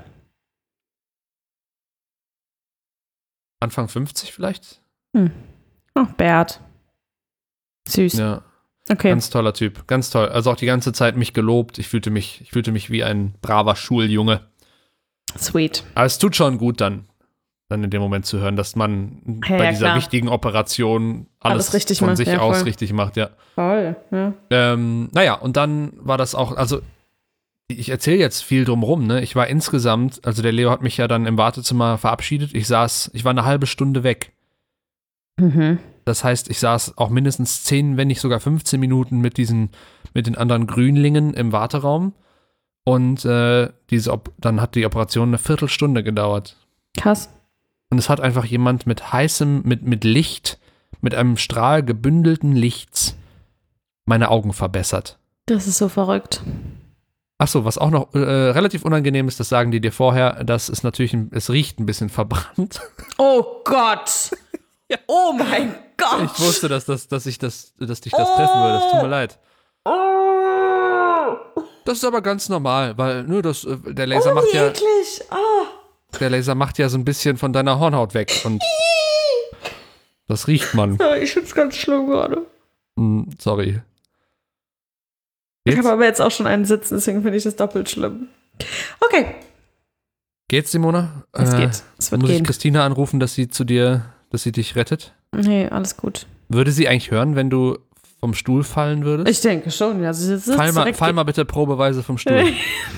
Anfang fünfzig vielleicht?
Oh, Bert. Süß.
Ja.
Okay.
Ganz toller Typ. Ganz toll. Also auch die ganze Zeit mich gelobt. Ich fühlte mich, ich fühlte mich wie ein braver Schuljunge.
Sweet.
Aber es tut schon gut dann, dann in dem Moment zu hören, dass man
Ja,
bei
ja,
dieser
klar.
wichtigen Operation alles,
Alles richtig
von
macht,
sich
ja,
aus
voll.
richtig macht, ja.
Voll. Ja.
Ähm, naja, und dann war das auch, also ich erzähle jetzt viel drumrum, ne? Ich war insgesamt, also der Leo hat mich ja dann im Wartezimmer verabschiedet. Ich saß, ich war eine halbe Stunde weg.
Mhm.
Das heißt, ich saß auch mindestens zehn, wenn nicht sogar fünfzehn Minuten mit diesen, mit den anderen Grünlingen im Warteraum. Und äh, diese Op- dann hat die Operation eine Viertelstunde gedauert.
Krass.
Und es hat einfach jemand mit heißem, mit, mit Licht, mit einem Strahl gebündelten Lichts meine Augen verbessert.
Das ist so verrückt.
Achso, was auch noch äh, relativ unangenehm ist, das sagen die dir vorher, das ist natürlich, ein, es riecht ein bisschen verbrannt.
Oh Gott! Ja. Oh mein Gott!
Ich wusste, dass, das, dass, ich das, dass dich das oh. treffen würde, es tut mir leid.
Oh.
Das ist aber ganz normal, weil nur das, der Laser oh, macht ja, oh. der Laser macht ja so ein bisschen von deiner Hornhaut weg und das riecht man.
Ja, ich find's ganz schlimm gerade.
Mm, sorry.
Geht's? Ich habe aber jetzt auch schon einen sitzen, deswegen finde ich das doppelt schlimm. Okay.
Geht's, Simona?
Es
äh,
geht. Es wird
muss
gehen.
ich Christina anrufen, dass sie zu dir, dass sie dich rettet?
Nee, alles gut.
Würde sie eigentlich hören, wenn du vom Stuhl fallen würdest?
Ich denke schon, ja. Sie sitzt
fall, mal, fall mal bitte probeweise vom Stuhl.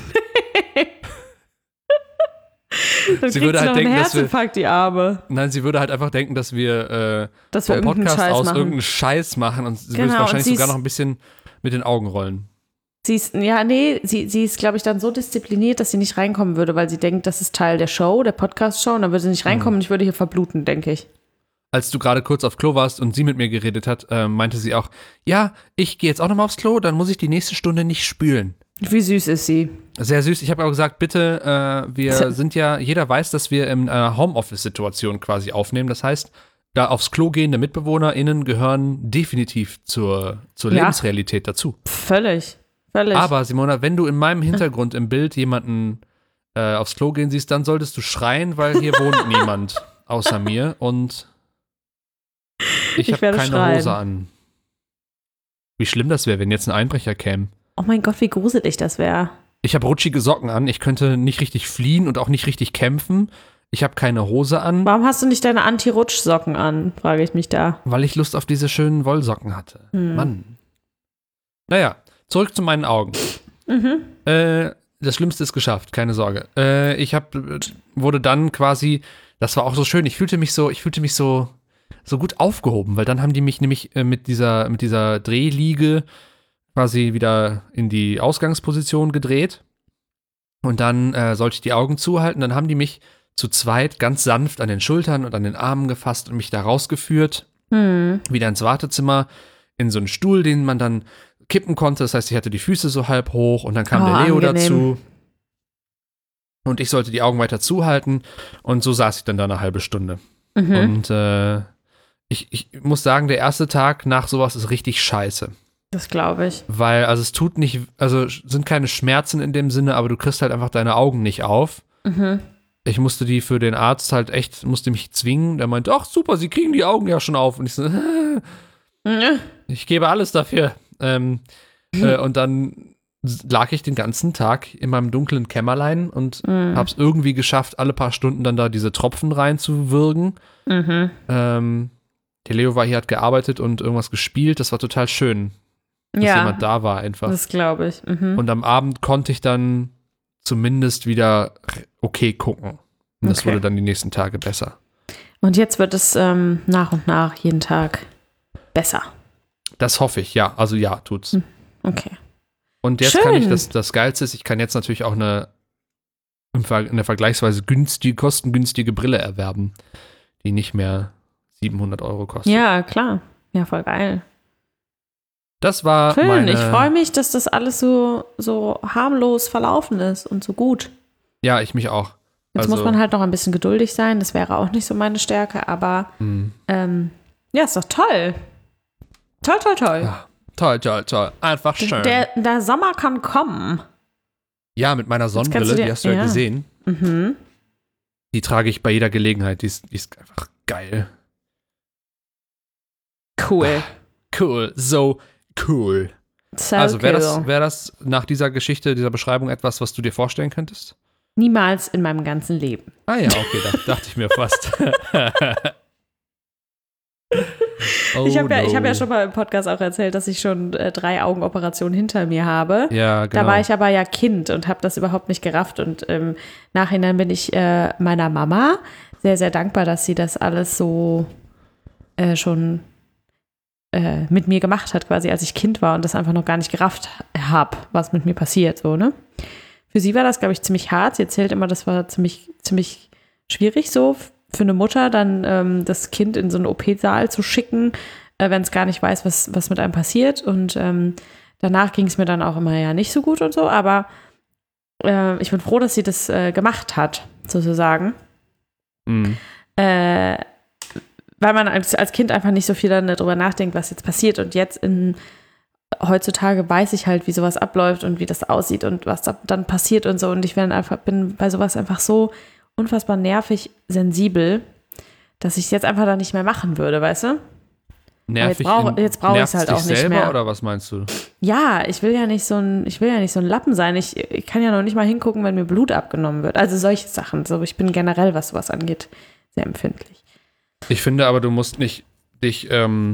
Dann
sie würde halt
noch
denken,
einen
dass wir,
Herzinfarkt, die Arme.
Nein, sie würde halt einfach denken, dass wir, äh,
dass wir
vom Podcast
Scheiß
aus
machen.
irgendeinen Scheiß machen und sie
genau,
würde wahrscheinlich
und
sogar noch ein bisschen mit den Augen rollen.
Sie ist, ja, nee, sie, sie ist, glaube ich, dann so diszipliniert, dass sie nicht reinkommen würde, weil sie denkt, das ist Teil der Show, der Podcast-Show, und dann würde sie nicht reinkommen mhm. und ich würde hier verbluten, denke ich.
Als du gerade kurz auf Klo warst und sie mit mir geredet hat, äh, meinte sie auch, ja, ich gehe jetzt auch nochmal aufs Klo, dann muss ich die nächste Stunde nicht spülen.
Wie süß ist sie?
Sehr süß. Ich habe auch gesagt, bitte, äh, wir sind ja, jeder weiß, dass wir in einer Homeoffice-Situation quasi aufnehmen. Das heißt, da aufs Klo gehende MitbewohnerInnen gehören definitiv zur, zur
ja.
Lebensrealität dazu.
Völlig, völlig.
Aber Simona, wenn du in meinem Hintergrund im Bild jemanden äh, aufs Klo gehen siehst, dann solltest du schreien, weil hier wohnt niemand außer mir und ich, ich habe keine schreien. Hose an. Wie schlimm das wäre, wenn jetzt ein Einbrecher käme.
Oh mein Gott, wie gruselig das wäre.
Ich habe rutschige Socken an, ich könnte nicht richtig fliehen und auch nicht richtig kämpfen. Ich habe keine Hose an.
Warum hast du nicht deine Anti-Rutsch-Socken an, frage ich mich da.
Weil ich Lust auf diese schönen Wollsocken hatte. Hm. Mann. Naja, zurück zu meinen Augen. Mhm. Äh, das Schlimmste ist geschafft, keine Sorge. Äh, ich hab, wurde dann quasi, das war auch so schön, ich fühlte mich so, ich fühlte mich so, so gut aufgehoben, weil dann haben die mich nämlich äh, mit dieser, mit dieser Drehliege quasi wieder in die Ausgangsposition gedreht und dann äh, sollte ich die Augen zuhalten, dann haben die mich zu zweit ganz sanft an den Schultern und an den Armen gefasst und mich da rausgeführt, hm. wieder ins Wartezimmer, in so einen Stuhl, den man dann kippen konnte, das heißt, ich hatte die Füße so halb hoch und dann kam
oh,
der Leo
angenehm.
dazu und ich sollte die Augen weiter zuhalten und so saß ich dann da eine halbe Stunde. Mhm. Und äh, ich, ich muss sagen, der erste Tag nach sowas ist richtig scheiße.
Das glaube ich.
Weil, also es tut nicht, also sind keine Schmerzen in dem Sinne, aber du kriegst halt einfach deine Augen nicht auf. Mhm. Ich musste die für den Arzt halt echt, musste mich zwingen. Der meinte, ach super, Sie kriegen die Augen ja schon auf. Und ich so, mhm. ich gebe alles dafür. Ähm, mhm. äh, und dann lag ich den ganzen Tag in meinem dunklen Kämmerlein und mhm. hab's irgendwie geschafft, alle paar Stunden dann da diese Tropfen reinzuwürgen. Mhm. Ähm, der Leo war hier, hat gearbeitet und irgendwas gespielt. Das war total schön. Dass ja, jemand da war einfach.
Das glaube ich. Mhm.
Und am Abend konnte ich dann zumindest wieder okay gucken. Und das
okay.
wurde dann die nächsten Tage besser.
Und jetzt wird es ähm, nach und nach jeden Tag besser.
Das hoffe ich, ja. Also ja, tut's.
Okay.
Und jetzt
Schön.
kann ich, das, das Geilste ist, ich kann jetzt natürlich auch eine, eine vergleichsweise günstige, kostengünstige Brille erwerben, die nicht mehr siebenhundert Euro kostet.
Ja, klar. Ja, voll geil.
Das war
Schön,
meine,
ich freue mich, dass das alles so, so harmlos verlaufen ist und so gut.
Ja, ich mich auch.
Jetzt
also,
muss man halt noch ein bisschen geduldig sein, das wäre auch nicht so meine Stärke, aber ähm, ja, ist doch toll. Toll, toll, toll.
Ja, toll, toll, toll. Einfach schön.
Der, der Sommer kann kommen.
Ja, mit meiner Sonnenbrille, dir, die hast du ja, ja gesehen.
Mhm.
Die trage ich bei jeder Gelegenheit, die ist, die ist einfach geil.
Cool.
Cool, so cool.
So
also wäre
cool.
das, wär das nach dieser Geschichte, dieser Beschreibung etwas, was du dir vorstellen könntest?
Niemals in meinem ganzen Leben.
Ah ja, okay, da dachte ich mir fast. Oh,
ich habe ja,
no.
ich hab ja schon mal im Podcast auch erzählt, dass ich schon äh, drei Augenoperationen hinter mir habe.
Ja, genau.
Da war ich aber ja Kind und habe das überhaupt nicht gerafft. Und im Nachhinein bin ich äh, meiner Mama sehr, sehr dankbar, dass sie das alles so äh, schon äh, mit mir gemacht hat, quasi als ich Kind war und das einfach noch gar nicht gerafft habe, was mit mir passiert. So, ne? Für sie war das, glaube ich, ziemlich hart. Sie erzählt immer, das war ziemlich, ziemlich schwierig so für eine Mutter, dann ähm, das Kind in so einen O P-Saal zu schicken, äh, wenn es gar nicht weiß, was, was mit einem passiert. Und ähm, danach ging es mir dann auch immer ja nicht so gut und so. Aber äh, ich bin froh, dass sie das äh, gemacht hat, sozusagen.
Mhm.
Äh, weil man als, als Kind einfach nicht so viel dann darüber nachdenkt, was jetzt passiert. Und jetzt in heutzutage weiß ich halt, wie sowas abläuft und wie das aussieht und was da dann passiert und so. Und ich bin einfach, bin bei sowas einfach so unfassbar nervig sensibel, dass ich es jetzt einfach da nicht mehr machen würde, weißt du?
Nervig.
Aber jetzt brauche brauch ich es halt auch nicht
selber,
mehr.
Oder was meinst du?
Ja, ich will ja nicht so ein, ich will ja nicht so ein Lappen sein. Ich, ich kann ja noch nicht mal hingucken, wenn mir Blut abgenommen wird. Also solche Sachen. So, ich bin generell, was sowas angeht, sehr empfindlich.
Ich finde aber, du musst nicht dich, ähm,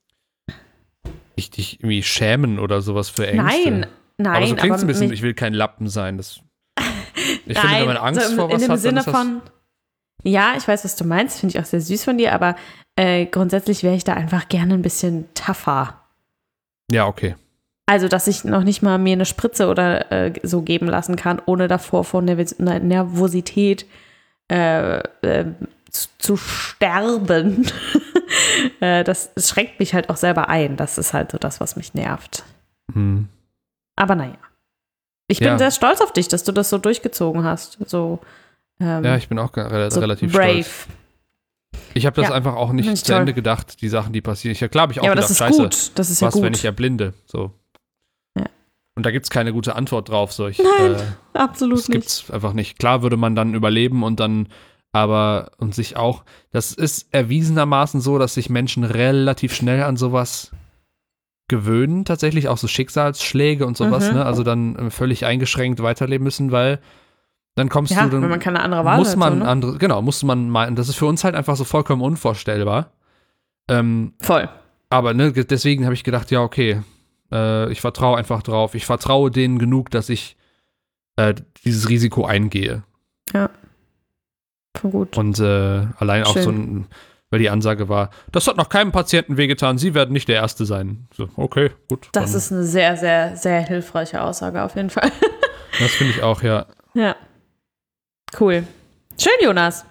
dich, dich irgendwie schämen oder sowas für Ängste.
Nein, nein.
Aber so klingt es ein bisschen,
mich,
ich will kein Lappen sein. Das, ich
nein,
finde, wenn man Angst
so im,
vor was
in dem
hat,
Sinne
dann ist das,
von, ja, ich weiß, was du meinst, finde ich auch sehr süß von dir, aber äh, grundsätzlich wäre ich da einfach gerne ein bisschen tougher.
Ja, okay.
Also, dass ich noch nicht mal mir eine Spritze oder äh, so geben lassen kann, ohne davor vor Nerv- Nervosität äh, äh, zu, zu sterben. äh, das, das schränkt mich halt auch selber ein. Das ist halt so das, was mich nervt.
Hm.
Aber naja. Ich bin
Ja.
sehr stolz auf dich, dass du das so durchgezogen hast. So, ähm,
Ja, ich bin auch re-
so
relativ
brave.
stolz. Ich habe das
Ja,
einfach auch nicht
finde ich
zu
toll.
Ende gedacht, die Sachen, die passieren. Ich, ja, klar habe ich auch
Ja, aber
gedacht,
das ist
scheiße,
gut. Das ist ja
was,
gut.
wenn ich erblinde? So.
Ja.
Und da gibt es keine gute Antwort drauf. So. Ich,
Nein,
äh,
absolut
das
nicht.
gibt's einfach nicht. Klar würde man dann überleben und dann aber und sich auch, das ist erwiesenermaßen so, dass sich Menschen relativ schnell an sowas gewöhnen, tatsächlich auch so Schicksalsschläge und sowas,
Mhm.
ne? Also dann äh, völlig eingeschränkt weiterleben müssen, weil dann kommst
Ja,
du, dann
wenn man keine andere Wahl
muss
hat.
man
so, ne?
andere, genau, muss man mal, das ist für uns halt einfach so vollkommen unvorstellbar. Ähm,
Voll.
aber ne, ge- deswegen habe ich gedacht, ja, okay, äh, ich vertraue einfach drauf. Ich vertraue denen genug, dass ich äh, dieses Risiko eingehe.
Ja. Voll gut.
Und äh, allein auch
Schön.
so ein, weil die Ansage war, das hat noch keinem Patienten wehgetan, Sie werden nicht der Erste sein. So, okay, gut.
Das
dann-
ist eine sehr, sehr, sehr hilfreiche Aussage auf jeden Fall.
Das finde ich auch, ja.
Ja. Cool. Schön, Jonas.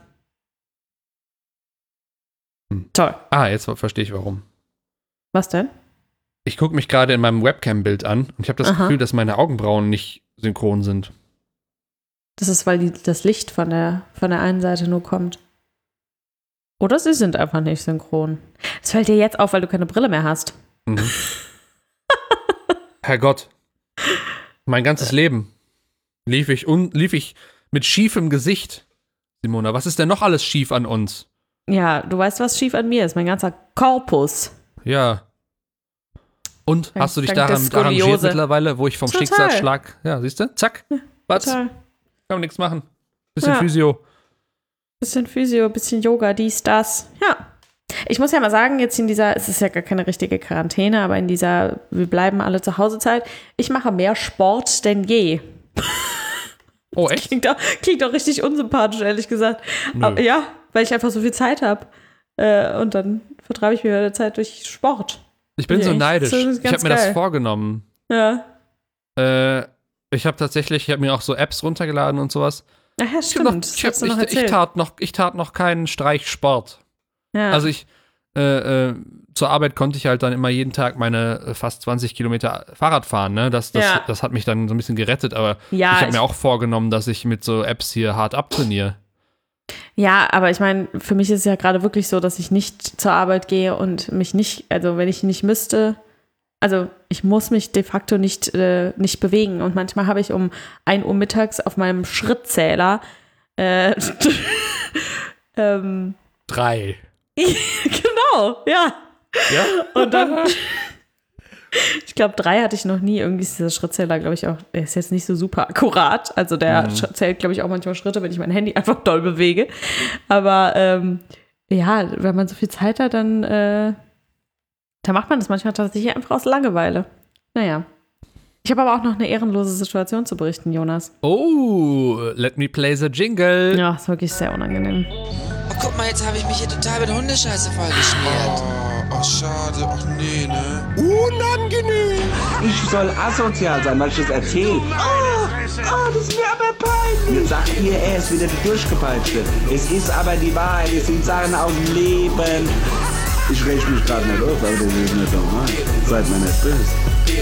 Hm.
Toll.
Ah, jetzt verstehe ich warum.
Was denn?
Ich gucke mich gerade in meinem Webcam-Bild an und ich habe das
Aha.
Gefühl, dass meine Augenbrauen nicht synchron sind.
Das ist, weil die, das Licht von der, von der einen Seite nur kommt. Oder sie sind einfach nicht synchron. Das fällt dir jetzt auf, weil du keine Brille mehr hast.
Mhm. Herrgott. Mein ganzes Leben lief ich, un, lief ich mit schiefem Gesicht. Simona, was ist denn noch alles schief an uns?
Ja, du weißt, was schief an mir ist. Mein ganzer Korpus.
Ja. Und,
Dank-
hast du dich
dank der
daran mit arrangiert
Skoliose.
mittlerweile, wo ich vom
Total.
Schicksalsschlag, ja, siehst du? Zack, was?
Total.
Kann man nichts machen. Bisschen
Ja.
Physio.
Bisschen Physio, bisschen Yoga, dies, das. Ja. Ich muss ja mal sagen, jetzt in dieser, es ist ja gar keine richtige Quarantäne, aber in dieser, wir bleiben alle zu Hause Zeit, ich mache mehr Sport denn je.
Oh, echt?
Klingt auch, klingt auch richtig unsympathisch, ehrlich gesagt.
Nö.
Aber, ja, weil ich einfach so viel Zeit habe. Äh, und dann vertreibe ich mir meine Zeit durch Sport.
Ich bin
Ja,
so
echt.
neidisch.
Das ist
Ich
ganz
habe mir das
geil.
vorgenommen.
Ja.
Äh, ich habe tatsächlich, ich habe mir auch so Apps runtergeladen und sowas.
Ach ja,
Ich, hab
stimmt.
noch,
Das
ich, hab,
hast du noch
ich, ich,
erzählt.
tat noch, ich tat noch keinen Streich Sport.
ja.
Also ich, äh, äh, zur Arbeit konnte ich halt dann immer jeden Tag meine äh, fast zwanzig Kilometer Fahrrad fahren, ne? Das, das,
Ja.
das hat mich dann so ein bisschen gerettet, aber
ja,
ich habe
ich-
mir auch vorgenommen, dass ich mit so Apps hier hart abtrainiere.
Ja, aber ich meine, für mich ist es ja gerade wirklich so, dass ich nicht zur Arbeit gehe und mich nicht, also wenn ich nicht müsste, also ich muss mich de facto nicht, äh, nicht bewegen. Und manchmal habe ich um ein Uhr mittags auf meinem Schrittzähler äh, ähm,
Drei.
genau, ja.
Ja?
Und dann, ich glaube, drei hatte ich noch nie. Irgendwie ist dieser Schrittzähler, glaube ich, auch, der ist jetzt nicht so super akkurat. Also der
Mhm.
sch- zählt, glaube ich, auch manchmal Schritte, wenn ich mein Handy einfach doll bewege. Aber ähm, ja, wenn man so viel Zeit hat, dann, äh, dann macht man das manchmal tatsächlich einfach aus Langeweile. Naja. Ich habe aber auch noch eine ehrenlose Situation zu berichten, Jonas.
Oh, let me play the jingle.
Ja, ist wirklich sehr unangenehm.
Oh, guck mal, jetzt habe ich mich hier total mit Hundescheiße vollgeschmiert.
Oh, ach schade, ach nee, ne? Unangenehm!
Ich soll asozial sein, weil ich das erzähle. Oh, oh, das ist mir aber peinlich. Jetzt sagt ihr, er ist wieder die Durchgepeitschte. Es ist aber die Wahrheit, es sind Sachen aus dem Leben. Ich räche mich gerade nicht auf, aber das ist nicht normal. Seid mir nicht böse.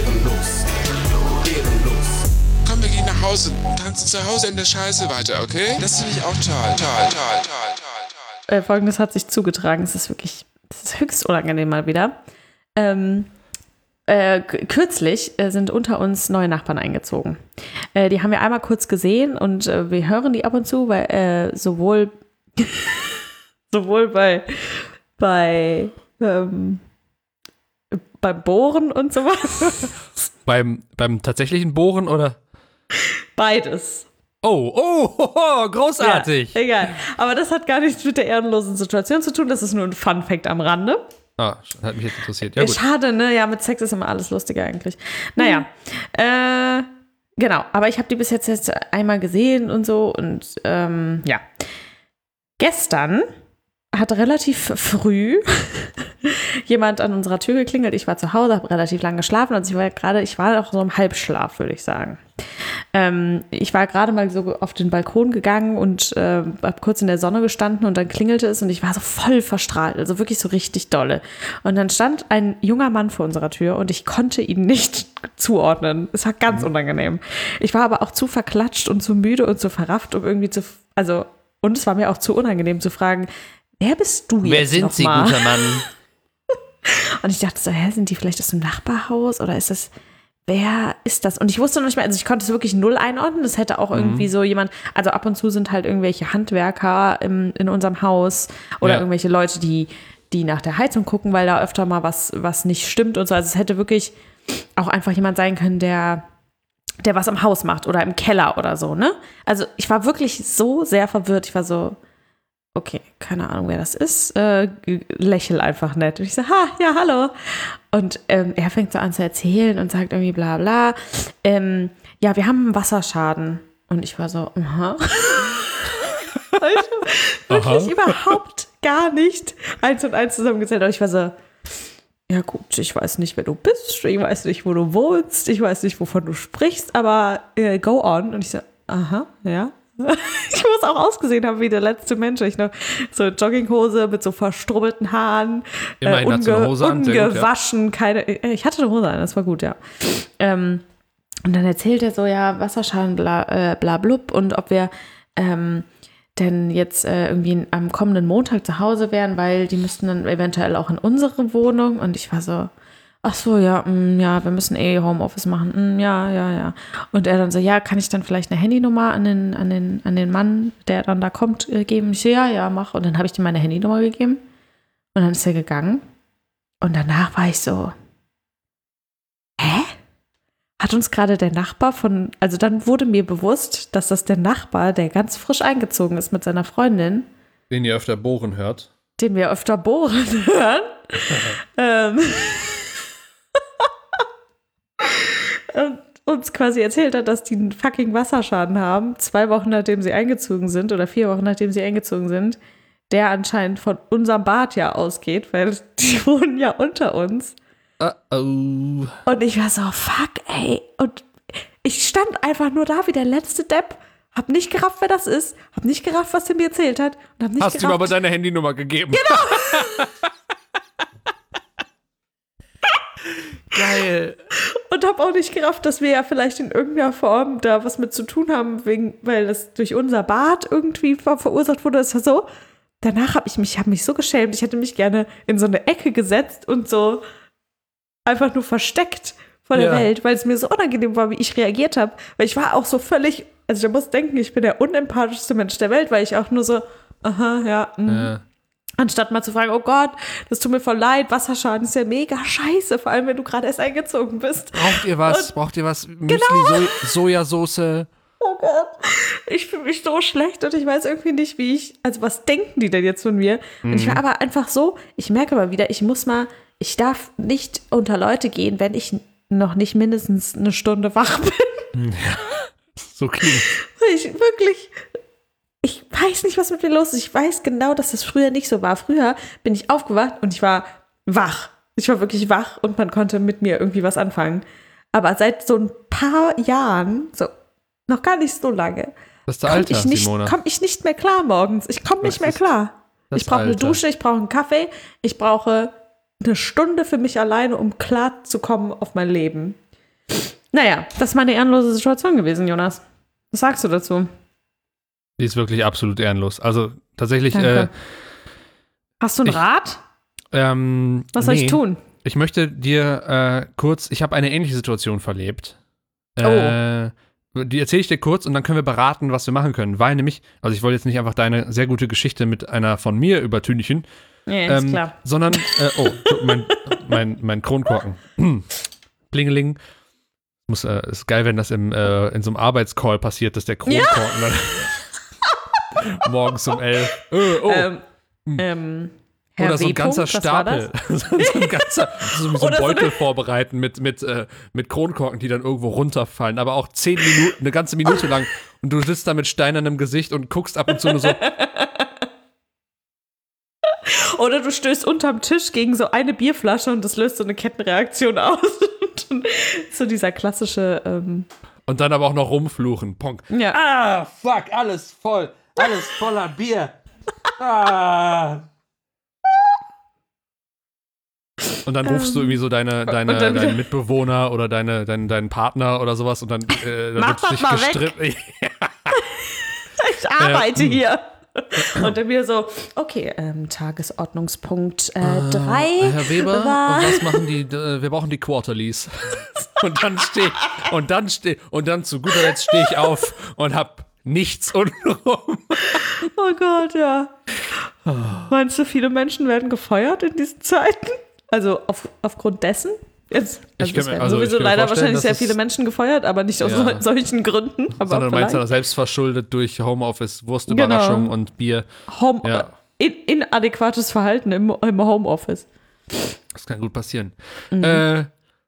Komm, wir gehen nach Hause und tanzen zu Hause in der Scheiße weiter, okay? Das finde ich auch toll, toll, toll, toll, toll, toll.
Äh, Folgendes hat sich zugetragen. Es ist wirklich, es ist höchst unangenehm mal wieder. Ähm, äh, k- kürzlich äh, sind unter uns neue Nachbarn eingezogen. Äh, die haben wir einmal kurz gesehen und äh, wir hören die ab und zu, weil äh, sowohl, sowohl bei, bei, ähm, beim Bohren und sowas.
Beim, beim tatsächlichen Bohren oder?
Beides.
Oh, oh, oh, oh großartig.
Ja, egal. Aber das hat gar nichts mit der ehrenlosen Situation zu tun. Das ist nur ein Fun-Fact am Rande.
Ah, hat mich jetzt interessiert. Ja, gut.
Schade, ne? Ja, mit Sex ist immer alles lustiger eigentlich. Naja, äh, genau. Aber ich habe die bis jetzt, jetzt einmal gesehen und so. Und ähm, ja. Gestern hat relativ früh jemand an unserer Tür geklingelt. Ich war zu Hause, habe relativ lange geschlafen. Also ich war gerade, ich war auch so im Halbschlaf, würde ich sagen. Ähm, ich war gerade mal so auf den Balkon gegangen und äh, habe kurz in der Sonne gestanden und dann klingelte es und ich war so voll verstrahlt, also wirklich so richtig dolle. Und dann stand ein junger Mann vor unserer Tür und ich konnte ihn nicht zuordnen. Es war ganz unangenehm. Ich war aber auch zu verklatscht und zu müde und zu verrafft, um irgendwie zu, also, und es war mir auch zu unangenehm zu fragen, wer bist du jetzt
Wer sind
noch
Sie,
mal?
guter Mann?
Und ich dachte so, hä, sind die vielleicht aus dem Nachbarhaus oder ist das, wer ist das? Und ich wusste noch nicht mehr, also ich konnte es wirklich null einordnen. Das hätte auch irgendwie
Mhm.
so jemand, also ab und zu sind halt irgendwelche Handwerker im, in unserem Haus oder
Ja.
irgendwelche Leute, die, die nach der Heizung gucken, weil da öfter mal was, was nicht stimmt und so. Also es hätte wirklich auch einfach jemand sein können, der, der was im Haus macht oder im Keller oder so, ne? Also ich war wirklich so sehr verwirrt. Ich war so, okay, keine Ahnung, wer das ist, äh, lächel einfach nett. Und ich so, ha, ja, hallo. Und ähm, er fängt so an zu erzählen und sagt irgendwie bla bla. Ähm, ja, wir haben einen Wasserschaden. Und ich war so, aha. Wirklich überhaupt gar nicht eins und eins zusammengezählt. Und ich war so, ja gut, ich weiß nicht, wer du bist, ich weiß nicht, wo du wohnst, ich weiß nicht, wovon du sprichst, aber äh, go on. Und ich so, aha, ja. Ich muss auch ausgesehen haben wie der letzte Mensch. Ich noch so Jogginghose mit so verstrubbelten Haaren,
Immerhin
äh,
hat sie eine Hose an, sehr gut, ja.
ungewaschen, keine. äh, Ich hatte eine Hose an, das war gut, ja. Ähm, und dann erzählt er so, ja, Wasserschaden, bla, äh, bla blub, und ob wir ähm, denn jetzt äh, irgendwie am kommenden Montag zu Hause wären, weil die müssten dann eventuell auch in unsere Wohnung. Und ich war so, ach so, ja, mh, ja, wir müssen eh Homeoffice machen. Mh, ja, ja, ja. Und er dann so, ja, kann ich dann vielleicht eine Handynummer an den, an den, an den Mann, der dann da kommt, äh, geben? Ich so, ja, ja, mach. Und dann habe ich ihm meine Handynummer gegeben. Und dann ist er gegangen. Und danach war ich so, hä? Hat uns gerade der Nachbar von, also dann wurde mir bewusst, dass das der Nachbar, der ganz frisch eingezogen ist mit seiner Freundin,
Den ihr öfter bohren hört.
den wir öfter bohren hören, ähm, und uns quasi erzählt hat, dass die einen fucking Wasserschaden haben, zwei Wochen nachdem sie eingezogen sind oder vier Wochen nachdem sie eingezogen sind, der anscheinend von unserem Bad ja ausgeht, weil die wohnen ja unter uns.
Uh oh.
Und ich war so, fuck, ey. Und ich stand einfach nur da wie der letzte Depp, hab nicht gerafft, wer das ist, hab nicht gerafft, was der mir erzählt hat und hab nicht
Hast du ihm
gerafft.
aber deine Handynummer gegeben? Genau. Geil.
Und hab auch nicht gerafft, dass wir ja vielleicht in irgendeiner Form da was mit zu tun haben, wegen, weil das durch unser Bad irgendwie ver- verursacht wurde. Das war so. Danach habe ich mich, hab mich so geschämt. Ich hätte mich gerne in so eine Ecke gesetzt und so einfach nur versteckt vor der
Ja.
Welt, weil es mir so unangenehm war, wie ich reagiert habe. Weil ich war auch so völlig, also ich muss denken, ich bin der unempathischste Mensch der Welt, weil ich auch nur so, aha, ja, mh.
Äh,
Anstatt mal zu fragen, oh Gott, das tut mir voll leid, Wasserschaden ist ja mega scheiße, vor allem wenn du gerade erst eingezogen bist.
braucht ihr was?
Und-
Braucht ihr was? Müsli, so Sojasauce?
Oh Gott. Ich fühle mich so schlecht und ich weiß irgendwie nicht, wie ich, also was denken die denn jetzt von mir? Mhm. Und ich war aber einfach so, ich merke mal wieder, ich muss mal, ich darf nicht unter Leute gehen, wenn ich noch nicht mindestens eine Stunde wach bin.
Ja, so klingt.
Ich wirklich, ich weiß nicht, was mit mir los ist. Ich weiß genau, dass das früher nicht so war. Früher bin ich aufgewacht und ich war wach. Ich war wirklich wach und man konnte mit mir irgendwie was anfangen. Aber seit so ein paar Jahren, so noch gar nicht so lange,
das ist der Alter,
komme ich, nicht,
Simone.
komm ich nicht mehr klar morgens. Ich komme nicht mehr klar. Ich brauche eine Dusche, ich brauche einen Kaffee, ich brauche eine Stunde für mich alleine, um klar zu kommen auf mein Leben. Naja, das ist meine ehrenlose Situation gewesen, Jonas. Was sagst du dazu?
Die ist wirklich absolut ehrenlos. Also tatsächlich. Äh,
Hast du einen
ich,
Rat?
Ähm,
Was soll
nee.
ich tun?
Ich möchte dir äh, kurz, ich habe eine ähnliche Situation verlebt.
Oh.
Äh, die erzähle ich dir kurz und dann können wir beraten, was wir machen können. Weil nämlich, also ich wollte jetzt nicht einfach deine sehr gute Geschichte mit einer von mir übertünchen.
Nee, ist
ähm,
klar.
Sondern, äh, oh, mein, mein, mein Kronkorken. Blingeling. Muss, äh, ist geil, wenn das im, äh, in so einem Arbeitscall passiert, dass der Kronkorken ja. dann morgens um elf. Äh, oh.
Ähm, ähm, Herr
Oder so ein
W.
ganzer
Was war
Stapel.
das?
so ein ganzer, so, so ein
Oder so
Beutel
eine-
vorbereiten mit, mit, äh, mit Kronkorken, die dann irgendwo runterfallen. Aber auch zehn Minuten, eine ganze Minute lang. Und du sitzt da mit steinernem Gesicht und guckst ab und zu nur so.
Oder du stößt unterm Tisch gegen so eine Bierflasche und das löst so eine Kettenreaktion aus. Und so dieser klassische, ähm,
Und dann aber auch noch rumfluchen. Ponk.
ja.
Ah, fuck, alles voll. Alles voller Bier. Ah.
Und dann rufst du irgendwie so deine, deine,
und dann-
deinen Mitbewohner oder deine, deinen, deinen Partner oder sowas und dann äh, da
Mach
wird
das
sich
mal
gestritten.
Ich arbeite hier. Und dann wieder so, okay, ähm, Tagesordnungspunkt äh, drei.
Herr Weber,
war-
und was machen die? Äh, wir brauchen die Quarterlies. Und dann stehe und dann stehe und dann zu guter Letzt stehe ich auf und hab nichts untenrum.
Oh Gott, ja. Meinst du, viele Menschen werden gefeuert in diesen Zeiten? Also auf, aufgrund dessen? Jetzt, also
Ich kann
es
mir-
werden
also ich
sowieso
kann mir
leider
vorstellen,
wahrscheinlich sehr
dass es-
viele Menschen gefeuert, aber nicht aus
Ja.
sol- solchen Gründen. Aber
Sondern meinst du
vielleicht.
selbst verschuldet durch Homeoffice, Wurstüberraschung
Genau.
und Bier.
Home,
Ja.
in, inadäquates Verhalten im, im Homeoffice.
Das kann gut passieren. Äh, äh,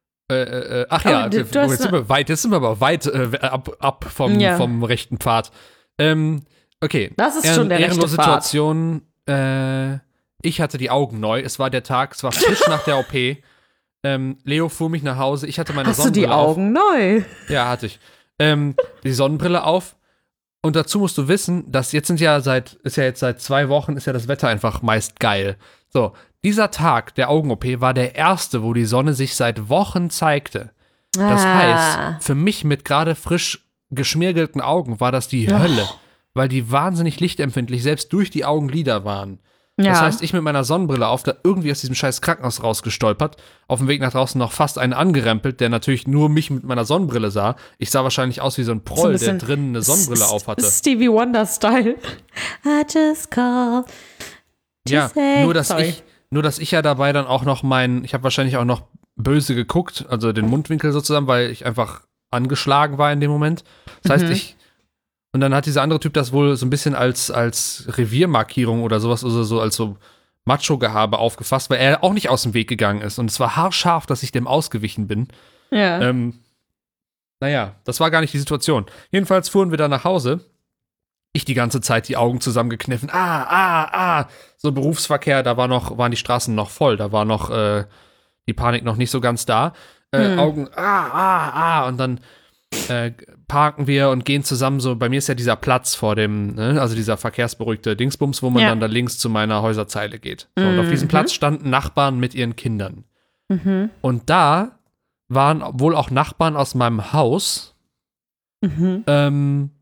äh, ach ja,
Oh, du-
jetzt
du hast
sind wir weit, jetzt sind wir aber weit äh, ab, ab vom,
Ja.
vom rechten Pfad. Ähm, okay.
Das ist schon der rechte
ehrenlose
Pfad.
Situation. Äh, ich hatte die Augen neu. Es war der Tag, es war frisch nach der O P. Ähm, Leo fuhr mich nach Hause. Ich hatte meine
Hast du
Sonnenbrille
die Augen neu?
auf. Ja, hatte ich. Ähm, die Sonnenbrille auf. Und dazu musst du wissen, dass jetzt sind ja seit, ist ja jetzt seit zwei Wochen, ist ja das Wetter einfach meist geil. So, dieser Tag der Augen-O P war der erste, wo die Sonne sich seit Wochen zeigte. Das
Ah.
heißt, für mich mit gerade frisch geschmirgelten Augen war das die Hölle, weil die wahnsinnig lichtempfindlich selbst durch die Augenlider waren.
Ja.
Das heißt, ich mit meiner Sonnenbrille auf, da irgendwie aus diesem scheiß Krankenhaus rausgestolpert, auf dem Weg nach draußen noch fast einen angerempelt, der natürlich nur mich mit meiner Sonnenbrille sah. Ich sah wahrscheinlich aus wie so ein
So
Proll,
ein
der
bisschen
drinnen eine Sonnenbrille
S-
auf hatte.
Stevie Wonder-Style. I just call.
Ja,
say-
nur dass
Sorry.
ich, nur dass ich ja dabei dann auch noch mein, ich habe wahrscheinlich auch noch böse geguckt, also den Mundwinkel sozusagen, weil ich einfach angeschlagen war in dem Moment. Das heißt,
Mhm.
ich und dann hat dieser andere Typ das wohl so ein bisschen als als Reviermarkierung oder sowas, also so als so Macho-Gehabe aufgefasst, weil er auch nicht aus dem Weg gegangen ist. Und es war haarscharf, dass ich dem ausgewichen bin.
Ja.
Ähm, naja, das war gar nicht die Situation. Jedenfalls fuhren wir dann nach Hause. Ich die ganze Zeit die Augen zusammengekniffen. Ah, ah, ah. So Berufsverkehr, da war noch, waren die Straßen noch voll. Da war noch äh, die Panik noch nicht so ganz da. Äh,
Hm.
Augen, ah, ah, ah. Und dann äh, parken wir und gehen zusammen so. Bei mir ist ja dieser Platz vor dem, ne, also dieser verkehrsberuhigte Dingsbums, wo man
Ja.
dann da links zu meiner Häuserzeile geht. So, und auf diesem
Mhm.
Platz standen Nachbarn mit ihren Kindern.
Mhm.
Und da waren wohl auch Nachbarn aus meinem Haus.
Mhm.
Ähm,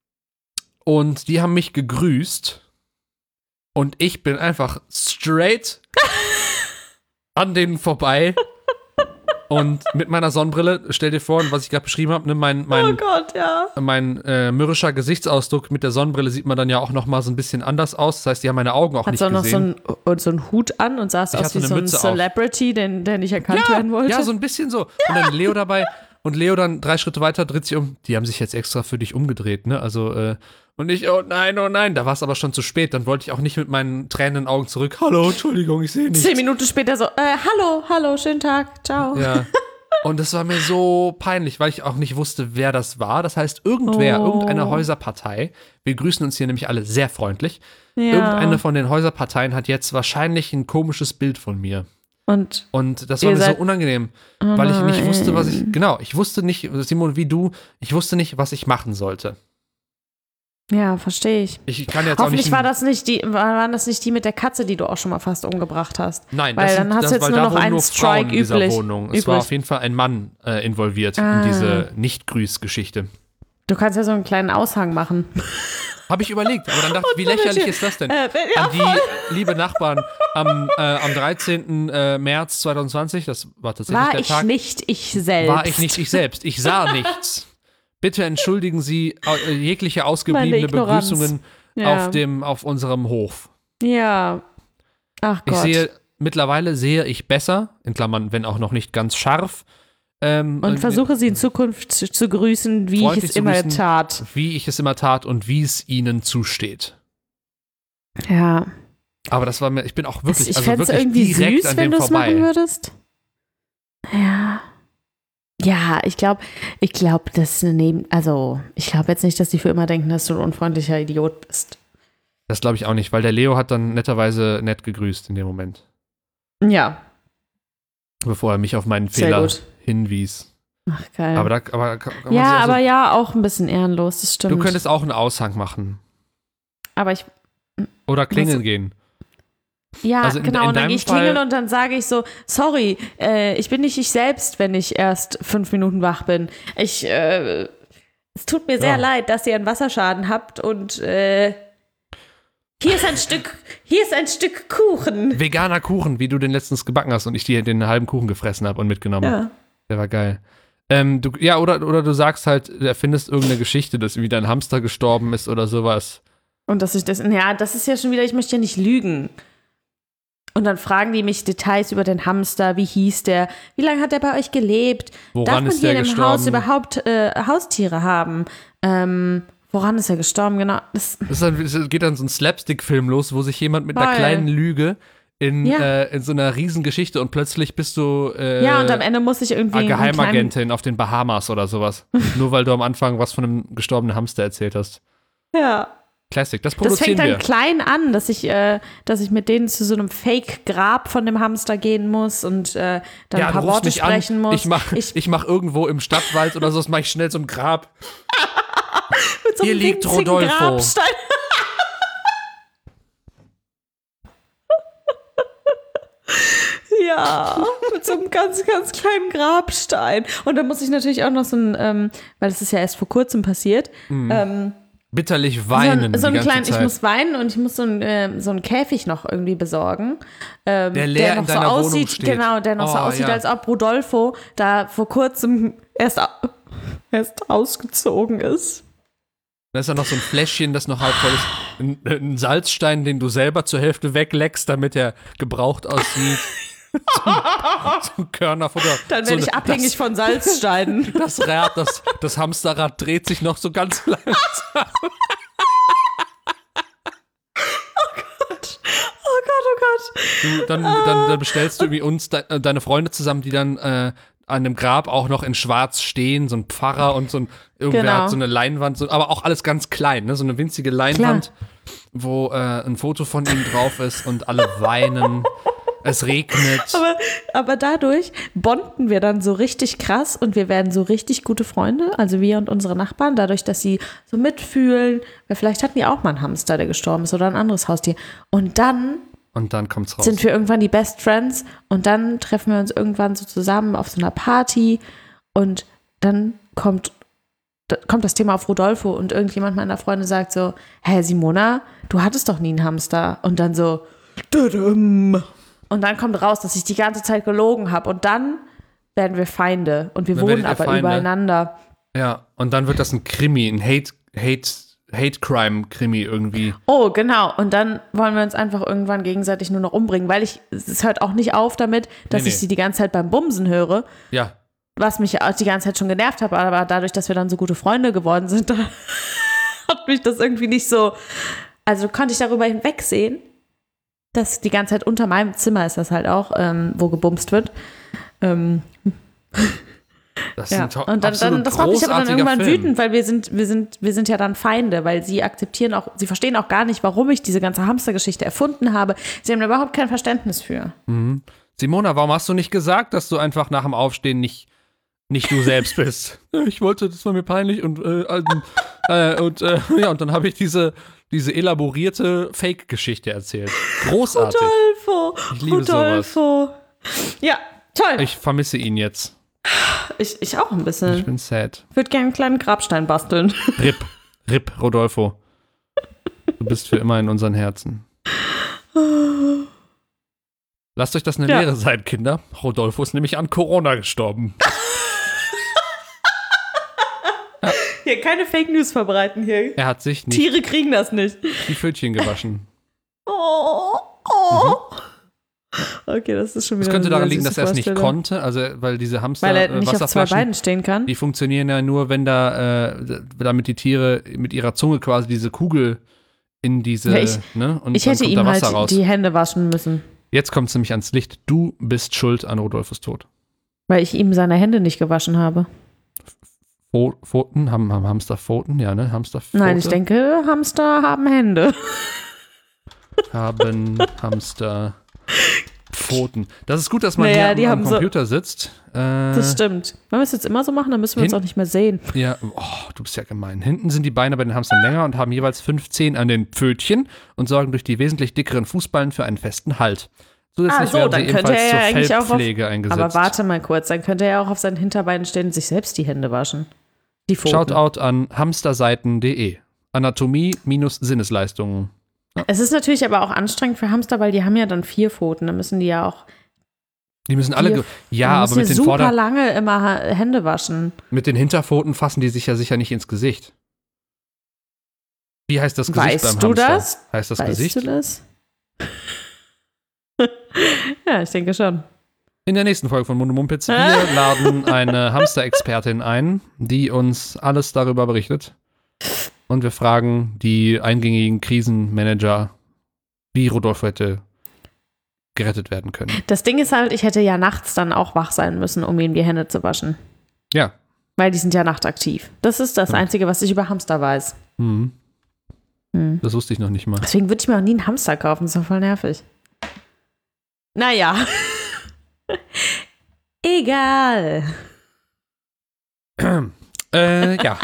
und die haben mich gegrüßt. Und ich bin einfach straight an denen vorbei. Und mit meiner Sonnenbrille, stell dir vor, was ich gerade beschrieben habe, ne, mein,
Oh
mein,
Gott, ja.
mein äh, mürrischer Gesichtsausdruck mit der Sonnenbrille sieht man dann ja auch noch mal so ein bisschen anders aus. Das heißt, die haben meine Augen auch
Hat
nicht
so noch so
gesehen.
einen, und so einen Hut an und sahst
Ich
aus
hatte
wie
eine
so ein
Mütze auf.
Celebrity, den, der nicht erkannt
ja,
werden wollte.
ja, so ein bisschen so. Und dann Leo dabei. Und Leo dann drei Schritte weiter, dreht sich um. Die haben sich jetzt extra für dich umgedreht, ne? Also, äh, und ich, oh nein, oh nein. Da war es aber schon zu spät. Dann wollte ich auch nicht mit meinen tränenden Augen zurück. Hallo, Entschuldigung, ich sehe nichts.
Zehn Minuten später so, äh, hallo, hallo, schönen Tag, ciao.
Ja. Und das war mir so peinlich, weil ich auch nicht wusste, wer das war. Das heißt, irgendwer,
Oh.
irgendeine Häuserpartei, wir grüßen uns hier nämlich alle sehr freundlich,
Ja.
irgendeine von den Häuserparteien hat jetzt wahrscheinlich ein komisches Bild von mir.
Und
Und das
Ihr
war mir so
seid-
unangenehm,
Oh
weil ich nicht
nein.
wusste, was ich, genau, ich wusste nicht, Simon, wie du, ich wusste nicht, was ich machen sollte.
ja, verstehe ich.
Ich kann jetzt auch
Hoffentlich
nicht.
war das nicht die, waren das nicht die mit der Katze, die du auch schon mal fast umgebracht hast.
Nein,
Weil
das
dann
sind,
hast
das,
du jetzt
weil
nur
da
noch
wohnen
einen
nur Frauen
Strike
in dieser
üblich-
Wohnung. Es war
übrig.
auf jeden Fall ein Mann äh, involviert
Ah.
in diese Nicht-Grüß-Geschichte.
Du kannst ja so einen kleinen Aushang machen.
Habe ich überlegt, aber dann dachte ich, wie
dann
lächerlich
hier-
ist das denn?
Äh, wenn- ja,
An die liebe Nachbarn, am, äh, am dreizehnten äh, März zweitausendzwanzig, das war tatsächlich
War
der
ich
Tag,
nicht ich selbst.
war ich nicht ich selbst. Ich sah nichts. Bitte entschuldigen Sie äh, jegliche
Meine
ausgebliebene
Ignoranz.
Begrüßungen
Ja.
auf, dem, auf unserem Hof.
Ja. Ach
Ich
Gott.
sehe, mittlerweile sehe ich besser, in Klammern, wenn auch noch nicht ganz scharf. Ähm,
und versuche sie in Zukunft zu, zu grüßen, wie ich
freundlich
es
zu
immer
grüßen.
tat.
wie ich es immer tat und wie es Ihnen zusteht.
Ja.
Aber das war mir, ich bin auch wirklich,
ich
also
fände es
wirklich
irgendwie
direkt
süß,
an
wenn
dem
du es machen
vorbei.
würdest. Ja. Ja, ich glaube, ich glaube, das ist eine Neben... Also, ich glaube jetzt nicht, dass die für immer denken, dass du ein unfreundlicher Idiot bist.
Das glaube ich auch nicht, weil der Leo hat dann netterweise nett gegrüßt in dem Moment,
Ja,
bevor er mich auf meinen
sehr
Fehler
gut.
hinwies.
Ach, geil.
Aber da aber kann man
ja,
sich also,
aber ja, auch ein bisschen ehrenlos, das stimmt.
du könntest auch einen Aushang machen
aber ich...
oder klingeln
Was-
gehen.
Ja,
Also in-
genau,
in
und dann
deinem
gehe ich klingeln
Fall-
und dann sage ich so, sorry, äh, ich bin nicht ich selbst, wenn ich erst fünf Minuten wach bin. Ich, äh, es tut mir sehr
Ja.
leid, dass ihr einen Wasserschaden habt und äh, hier ist ein Stück, hier ist ein Stück Kuchen.
Veganer Kuchen, wie du den letztens gebacken hast und ich dir den halben Kuchen gefressen habe und mitgenommen.
Ja.
Der war geil. Ähm, du, ja, oder, oder du sagst halt, du erfindest irgendeine Geschichte, dass irgendwie dein Hamster gestorben ist oder sowas.
Und dass ich das, ja, das ist ja schon wieder, ich möchte ja nicht lügen. Und dann fragen die mich Details über den Hamster, wie hieß der, wie lange hat er bei euch gelebt?
Woran
Darf man
ist
hier
der
in dem
gestorben?
Haus überhaupt äh, Haustiere haben? Ähm, woran ist er gestorben? Genau. Das,
Das, ist dann, das geht dann so ein Slapstick-Film los, wo sich jemand mit einer
Voll.
kleinen Lüge in,
Ja.
äh, in so einer Riesengeschichte und plötzlich bist du äh,
ja, und am Ende muss ich irgendwie einen kleinen,
Geheimagentin auf den Bahamas oder sowas. Nur weil du am Anfang was von einem gestorbenen Hamster erzählt hast.
ja.
Classic, das
Das fängt
produzieren
dann
wir.
klein an, dass ich, äh, dass ich mit denen zu so einem Fake-Grab von dem Hamster gehen muss und äh, dann
Ja,
ein
du
paar
rufst
Worte
mich an,
sprechen muss.
ich mach,
Ich-
ich mach irgendwo im Stadtwald oder so, das mach ich schnell so ein Grab.
mit so
hier
einem
liegt
winzigen
Rodolfo.
Grabstein. Ja, mit so einem ganz, ganz kleinen Grabstein. Und dann muss ich natürlich auch noch so ein, ähm, weil das ist ja erst vor kurzem passiert, ähm,
Bitterlich weinen
so, ein- so
die
einen
ganze
kleinen,
Zeit.
ich muss weinen und ich muss so einen, ähm, so einen Käfig noch irgendwie besorgen. Ähm,
Der leer in
noch so
deiner Wohnung
aussieht,
steht.
genau, der noch so
Oh,
aussieht,
ja.
als ob Rodolfo da vor kurzem erst, au- erst ausgezogen ist.
Da ist ja noch so ein Fläschchen, das noch halb voll ist. Ein, ein Salzstein, den du selber zur Hälfte wegleckst, damit er gebraucht aussieht. so, ein, so ein Körnerfutter.
Dann
so
werde ich
eine-
abhängig von Salzsteinen.
Das, das Rad, das, das Hamsterrad dreht sich noch so ganz langsam.
Oh Gott, oh Gott.
Du, dann, dann, dann bestellst du irgendwie uns, de, äh, deine Freunde zusammen, die dann äh, an dem Grab auch noch in schwarz stehen, so ein Pfarrer und so ein, irgendwer
Genau.
hat so eine Leinwand, so, aber auch alles ganz klein, ne? So eine winzige Leinwand, wo äh, ein Foto von ihm drauf ist und alle weinen. Es regnet.
Aber, aber dadurch bonden wir dann so richtig krass und wir werden so richtig gute Freunde, also wir und unsere Nachbarn, dadurch, dass sie so mitfühlen, weil vielleicht hatten die auch mal einen Hamster, der gestorben ist oder ein anderes Haustier. Und dann
Und dann kommt's raus.
sind wir irgendwann die Best Friends und dann treffen wir uns irgendwann so zusammen auf so einer Party und dann kommt, da kommt das Thema auf Rodolfo und irgendjemand meiner Freunde sagt so, hä Simona, du hattest doch nie einen Hamster. Und dann so, tudum. Und dann kommt raus, dass ich die ganze Zeit gelogen habe und dann werden wir Feinde und wir
Dann
wohnen
werdet ihr
aber
Feinde.
übereinander.
Ja, und dann wird das ein Krimi, ein Hate, Hate, Hate-Crime-Krimi irgendwie.
Oh, genau. Und dann wollen wir uns einfach irgendwann gegenseitig nur noch umbringen, weil ich, es hört auch nicht auf damit, dass
Nee,
ich
nee.
sie die ganze Zeit beim Bumsen höre.
Ja.
was mich auch die ganze Zeit schon genervt hat, aber dadurch, dass wir dann so gute Freunde geworden sind, da hat mich das irgendwie nicht so, also konnte ich darüber hinwegsehen, dass die ganze Zeit unter meinem Zimmer ist das halt auch, ähm, wo gebumst wird. Ähm,
Das
ja.
sind to-
Und dann, dann das macht mich aber dann irgendwann
Film.
wütend, weil wir sind, wir sind, wir sind ja dann Feinde, weil sie akzeptieren auch, sie verstehen auch gar nicht, warum ich diese ganze Hamstergeschichte erfunden habe. Sie haben da überhaupt kein Verständnis für.
Mhm. Simona, warum hast du nicht gesagt, dass du einfach nach dem Aufstehen nicht, nicht du selbst bist? Ich wollte, das war mir peinlich und, äh, äh, und äh, ja, und dann habe ich diese, diese elaborierte Fake-Geschichte erzählt. Großartig.
Rodolfo!
Ich liebe
Rodolfo! Ja, toll.
Ich vermisse ihn jetzt.
Ich, ich auch ein bisschen.
Ich bin sad.
Ich würde gerne einen kleinen Grabstein basteln.
Rip, Rip, Rodolfo. Du bist für immer in unseren Herzen. Lasst euch das eine
Ja.
Lehre sein, Kinder. Rodolfo ist nämlich an Corona gestorben.
Hier, keine Fake News verbreiten hier.
Er hat sich nicht
Tiere kriegen das nicht.
die Pfötchen gewaschen.
Oh, oh. Okay, das ist schon wieder
Das könnte
eine
daran
sehr
liegen, dass
süße
er es nicht
Vorstellung.
konnte, also weil diese Hamster
Weil er
äh,
nicht auf zwei
Wasserflaschen,
Beinen stehen kann.
die funktionieren ja nur, wenn da, äh, damit die Tiere mit ihrer Zunge quasi diese Kugel in diese,
Ja, ich-
ne, und
Ich
dann
hätte
kommt
ihm
da
halt
Wasser raus.
die Hände waschen müssen,
Jetzt kommt es nämlich ans Licht. Du bist schuld an Rodolfos Tod.
weil ich ihm seine Hände nicht gewaschen habe.
Pho- Pfoten, haben, haben Hamster Pfoten? Ja, ne? Hamster Pfote?
Nein, ich denke, Hamster haben Hände.
Haben Hamster Pfoten. Das ist gut, dass man
Naja,
hier
die
am, am
haben so-
Computer sitzt. Äh,
Das stimmt. Wenn wir es jetzt immer so machen, dann müssen wir uns
Hin-
auch nicht mehr sehen.
Ja, oh, du bist ja gemein. Hinten sind die Beine bei den Hamstern länger und haben jeweils fünf Zehen an den Pfötchen und sorgen durch die wesentlich dickeren Fußballen für einen festen Halt. Zusätzlich
Ah, so,
werden
dann
sie
könnte
ebenfalls
er
zur
ja eigentlich auch auf-
Fellpflege eingesetzt.
Aber warte mal kurz, dann könnte er ja auch auf seinen Hinterbeinen stehen und sich selbst die Hände waschen. Die Pfoten.
Shoutout an hamsterseiten punkt de. Anatomie minus Sinnesleistungen.
Es ist natürlich aber auch anstrengend für Hamster, weil die haben ja dann vier Pfoten. Dann müssen die ja auch
Die müssen alle,
Vier-
ge- ja,
man
aber
muss
mit
ja
den,
super
Vorder-,
lange immer Ha- Hände waschen.
mit den Hinterpfoten fassen die sich ja sicher nicht ins Gesicht. Wie heißt das Gesicht
Weißt
beim
du
Hamster?
das?
Heißt das
Weißt
Gesicht?
du das? Ja, ich denke schon.
In der nächsten Folge von Mundo Mumpitz, wir laden eine Hamster-Expertin ein, die uns alles darüber berichtet. Und wir fragen die eingängigen Krisenmanager, wie Rodolfo hätte gerettet werden können.
Das Ding ist halt, ich hätte ja nachts dann auch wach sein müssen, um ihm die Hände zu waschen.
Ja.
Weil die sind ja nachtaktiv. Das ist das
Ja.
Einzige, was ich über Hamster weiß.
Mhm.
Hm.
Das wusste ich noch nicht mal.
Deswegen würde ich mir auch nie einen Hamster kaufen. Das ist doch voll nervig. Naja. Egal.
Äh, ja.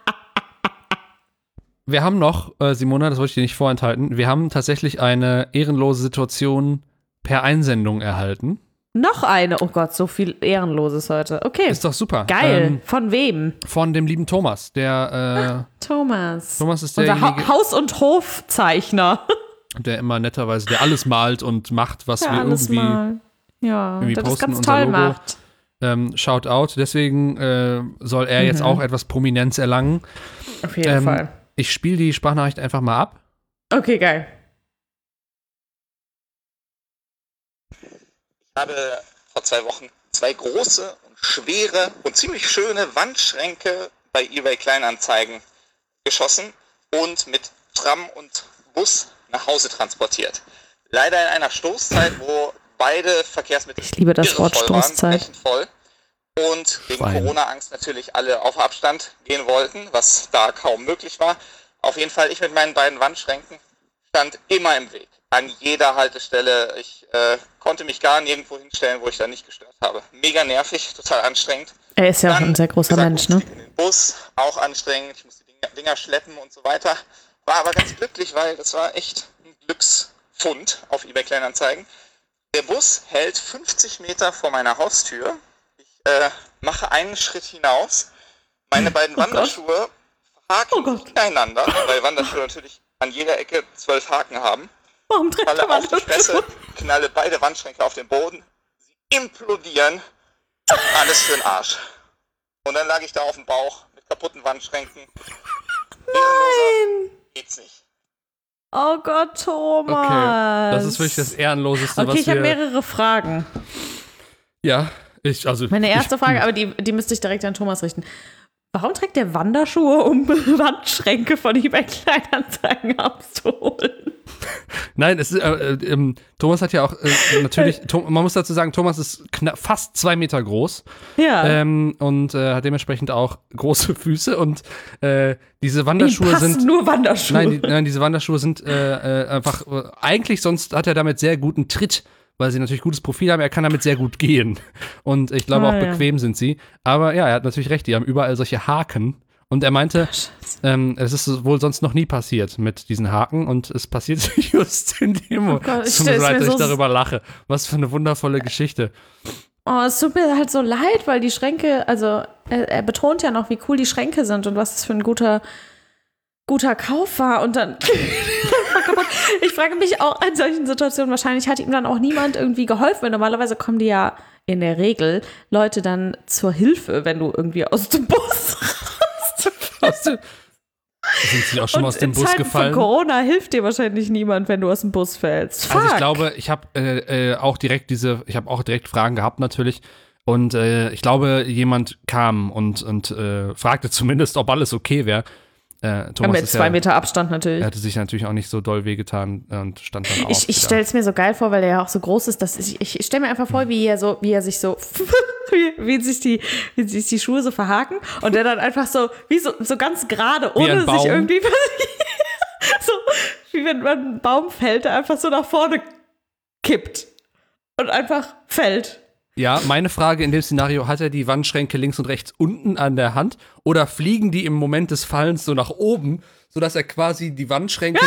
Wir haben noch, äh, Simona, das wollte ich dir nicht vorenthalten, wir haben tatsächlich eine ehrenlose Situation per Einsendung erhalten.
Noch eine. Oh Gott, so viel Ehrenloses heute. Okay.
Ist doch super.
Geil.
Ähm,
Von wem?
von dem lieben Thomas. Der,
Thomas.
äh, Thomas ist
Unser
derjenige,
ha Haus- und Hofzeichner.
der immer netterweise, der alles malt und macht, was
Ja,
wir
alles
irgendwie
mal. Ja,
irgendwie
der das
posten,
ganz
unser
toll
Logo.
macht.
ähm, Shout out. Deswegen äh, soll er jetzt
Mhm.
auch etwas Prominenz erlangen.
Auf jeden
Ähm,
Fall.
Ich spiele die Sprachnachricht einfach mal ab.
Okay, geil.
Ich habe vor zwei Wochen zwei große und schwere und ziemlich schöne Wandschränke bei eBay Kleinanzeigen geschossen und mit Tram und Bus nach Hause transportiert. Leider in einer Stoßzeit, wo beide Verkehrsmittel
Ich liebe das
irre
Wort
voll waren,
Stoßzeit.
echt voll. Und wegen
Fein.
Corona-Angst natürlich alle auf Abstand gehen wollten, was da kaum möglich war. Auf jeden Fall, ich mit meinen beiden Wandschränken stand immer im Weg. An jeder Haltestelle. Ich äh, konnte mich gar nirgendwo hinstellen, wo ich da nicht gestört habe. Mega nervig, total anstrengend.
Er ist ja auch
Dann,
ein sehr großer
wie gesagt,
Mensch,
musste
ne?
ich in den Bus, auch anstrengend. Ich musste die Dinger, Dinger schleppen und so weiter. War aber ganz glücklich, weil das war echt ein Glücksfund auf eBay Kleinanzeigen. Der Bus hält fünfzig Meter vor meiner Haustür. Ich äh, mache einen Schritt hinaus. Meine beiden
Oh Gott.
Wanderschuhe haken
Oh Gott.
ineinander, weil Wanderschuhe natürlich an jeder Ecke zwölf Haken haben.
Warum trägt
Falle
man
auf die Fresse, knalle beide Wandschränke auf den Boden. Sie implodieren. Alles für den Arsch. Und dann lag ich da auf dem Bauch mit kaputten Wandschränken. Ehrenloser geht's nicht.
Oh Gott, Thomas.
Okay, das ist wirklich das Ehrenloseste,
Okay,
was
ich habe
wir...
mehrere Fragen.
Ja, Ich, also,
Meine erste
ich,
Frage, aber die, die müsste ich direkt an Thomas richten. Warum trägt der Wanderschuhe, um Wandschränke von eBay Kleinanzeigen abzuholen?
Nein, es ist, äh, äh, Thomas hat ja auch äh, natürlich, Tom, man muss dazu sagen, Thomas ist knapp, fast zwei Meter groß.
Ja.
Ähm, und äh, hat dementsprechend auch große Füße und äh, diese Wanderschuhe
Die passen
sind.
nur Wanderschuhe.
Nein, die, nein, diese Wanderschuhe sind äh, äh, einfach, äh, eigentlich sonst hat er damit sehr guten Tritt, weil sie natürlich gutes Profil haben, er kann damit sehr gut gehen. Und ich glaube
Ah,
auch
ja.
bequem sind sie. Aber ja, er hat natürlich recht, die haben überall solche Haken. Und er meinte, ähm, es ist wohl sonst noch nie passiert mit diesen Haken und es passiert just in dem Moment.
Oh Gott, ich
Es tut mir
stell's
leid,
mir
dass ich
so-
darüber lache. Was für eine wundervolle Geschichte.
Oh, es tut mir halt so leid, weil die Schränke, also er, er betont ja noch, wie cool die Schränke sind und was das für ein guter, guter Kauf war. Und dann war kaputt. Ich frage mich auch in solchen Situationen, wahrscheinlich hat ihm dann auch niemand irgendwie geholfen. Weil normalerweise kommen die ja in der Regel Leute dann zur Hilfe, wenn du irgendwie aus dem Bus
Hast du, sind sie auch schon mal aus dem
in
Bus
Zeiten
gefallen?
von Corona hilft dir wahrscheinlich niemand, wenn du aus dem Bus fällst. Fuck.
Also ich glaube, ich habe äh, äh, auch direkt diese, ich habe auch direkt Fragen gehabt natürlich. Und äh, ich glaube, jemand kam und, und äh, fragte zumindest, ob alles okay wäre. Äh, Thomas
mit
ist
zwei
ja,
Meter Abstand natürlich.
er hatte sich natürlich auch nicht so doll wehgetan und stand dann auf.
Ich, ich
wieder.
stelle es mir so geil vor, weil er ja auch so groß ist, dass ich, ich stelle mir einfach vor, wie er so, wie er sich so, wie, wie sich die, wie sich die Schuhe so verhaken und der dann einfach so, wie so, so ganz gerade,
Wie ein
ohne
Baum.
sich irgendwie, so, wie wenn man einen Baum fällt, der einfach so nach vorne kippt und einfach fällt.
Ja, meine Frage in dem Szenario, hat er die Wandschränke links und rechts unten an der Hand oder fliegen die im Moment des Fallens so nach oben, sodass er quasi die Wandschränke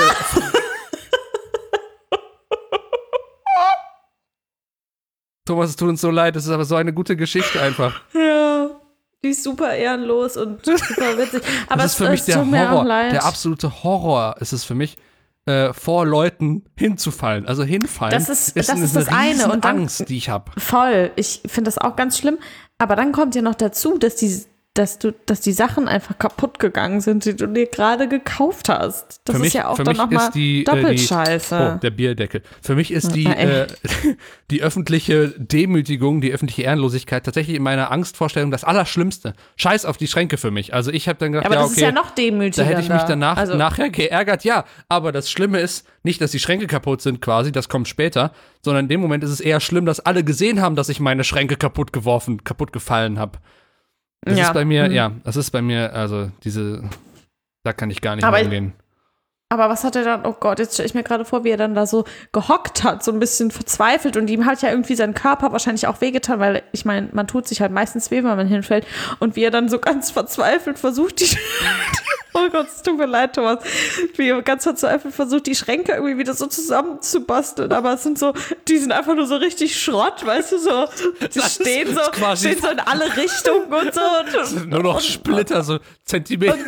Thomas, es tut uns so leid, es ist aber so eine gute Geschichte einfach.
Ja, die ist super ehrenlos und super witzig. Aber
Das ist für
es,
mich
es
der
tut mir auch
Horror,
leid.
der absolute Horror ist es für mich, äh, vor Leuten hinzufallen. Also hinfallen
Das ist- das
eine
ist das eine. Und dann-
Angst, die ich habe.
Voll. Ich finde das auch ganz schlimm. Aber dann kommt ja noch dazu, dass die, dass du, dass die Sachen einfach kaputt gegangen sind, die du dir gerade gekauft hast. Das
Für
ist
mich-
ja auch
für
dann
mich
nochmal
ist die, äh,
doppelt
die-
scheiße.
Oh, der Bierdeckel. Für mich ist die,
Na, ey.
äh, die öffentliche Demütigung, die öffentliche Ehrenlosigkeit tatsächlich in meiner Angstvorstellung das Allerschlimmste. Scheiß auf die Schränke für mich. Also ich habe dann gedacht,
Aber
ja,
das
okay,
ist ja noch
da
demütiger.
hätte ich mich danach
also,
nachher geärgert, ja. Aber das Schlimme ist nicht, dass die Schränke kaputt sind quasi, das kommt später, sondern in dem Moment ist es eher schlimm, dass alle gesehen haben, dass ich meine Schränke kaputt geworfen, kaputt gefallen habe. Das
Ja.
ist bei mir,
Mhm.
ja, das ist bei mir, also diese, da kann ich gar nicht
Aber
mehr
ich-
umgehen.
Aber was hat er dann, oh Gott, jetzt stelle ich mir gerade vor, wie er dann da so gehockt hat, so ein bisschen verzweifelt und ihm hat ja irgendwie sein Körper wahrscheinlich auch wehgetan, weil ich meine, man tut sich halt meistens weh, wenn man hinfällt und wie er dann so ganz verzweifelt versucht, die oh Gott, es tut mir leid, Thomas, wie er ganz verzweifelt versucht, die Schränke irgendwie wieder so zusammenzubasteln, aber es sind so, die sind einfach nur so richtig Schrott, weißt du, so, die
Das ist
stehen so,
quasi-
stehen so in alle Richtungen und so. Und,
Nur noch
und,
Splitter, so Zentimeter.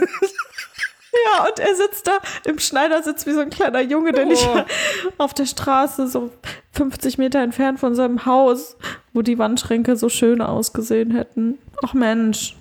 Ja, und er sitzt da im Schneidersitz wie so ein kleiner Junge, der nicht
Oh.
auf der Straße, so fünfzig Meter entfernt von seinem Haus, wo die Wandschränke so schön ausgesehen hätten. Ach Mensch.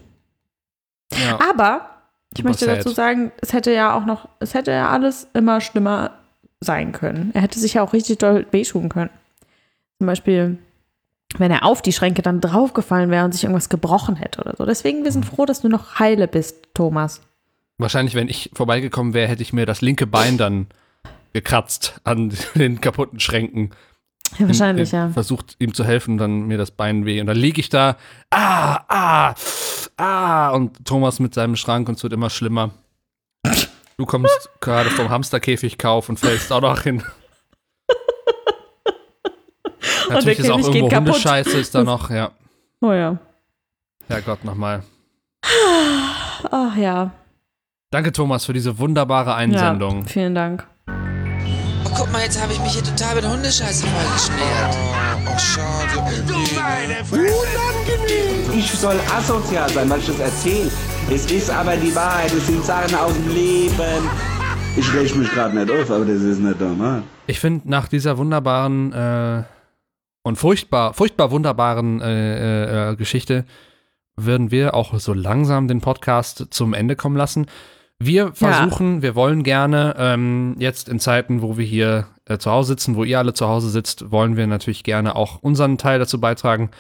Ja.
Aber ich
Super
möchte
sad.
dazu sagen, es hätte ja auch noch, es hätte ja alles immer schlimmer sein können. Er hätte sich ja auch richtig doll wehtun können. Zum Beispiel, wenn er auf die Schränke dann draufgefallen wäre und sich irgendwas gebrochen hätte oder so. Deswegen, wir sind froh, dass du noch heile bist, Thomas.
Wahrscheinlich, wenn ich vorbeigekommen wäre, hätte ich mir das linke Bein dann gekratzt an den kaputten Schränken.
Ja, wahrscheinlich,
Und, äh,
ja.
Versucht ihm zu helfen, dann mir das Bein weh. Und dann liege ich da, ah, ah, ah, und Thomas mit seinem Schrank und es wird immer schlimmer. Du kommst gerade vom Hamsterkäfigkauf und fällst auch noch hin. Natürlich
der
ist auch
Käfig
irgendwo
geht kaputt.
Hundescheiße ist da noch, ja.
Oh ja.
Herrgott, nochmal.
Ach ja.
Danke, Thomas, für diese wunderbare Einsendung.
Ja, vielen Dank.
Oh, guck mal, jetzt habe ich mich hier total mit Hundescheiße vollgeschmiert.
Oh, schade. Oh, nee.
Ich soll asozial sein, weil ich das erzähle. Es ist aber die Wahrheit, es sind Sachen aus dem Leben. Ich reg mich gerade nicht auf, aber das ist nicht normal.
Ich finde, nach dieser wunderbaren äh, und furchtbar, furchtbar wunderbaren äh, äh, Geschichte würden wir auch so langsam den Podcast zum Ende kommen lassen. Wir versuchen, ja. wir wollen gerne ähm, jetzt in Zeiten, wo wir hier äh, zu Hause sitzen, wo ihr alle zu Hause sitzt, wollen wir natürlich gerne auch unseren Teil dazu beitragen,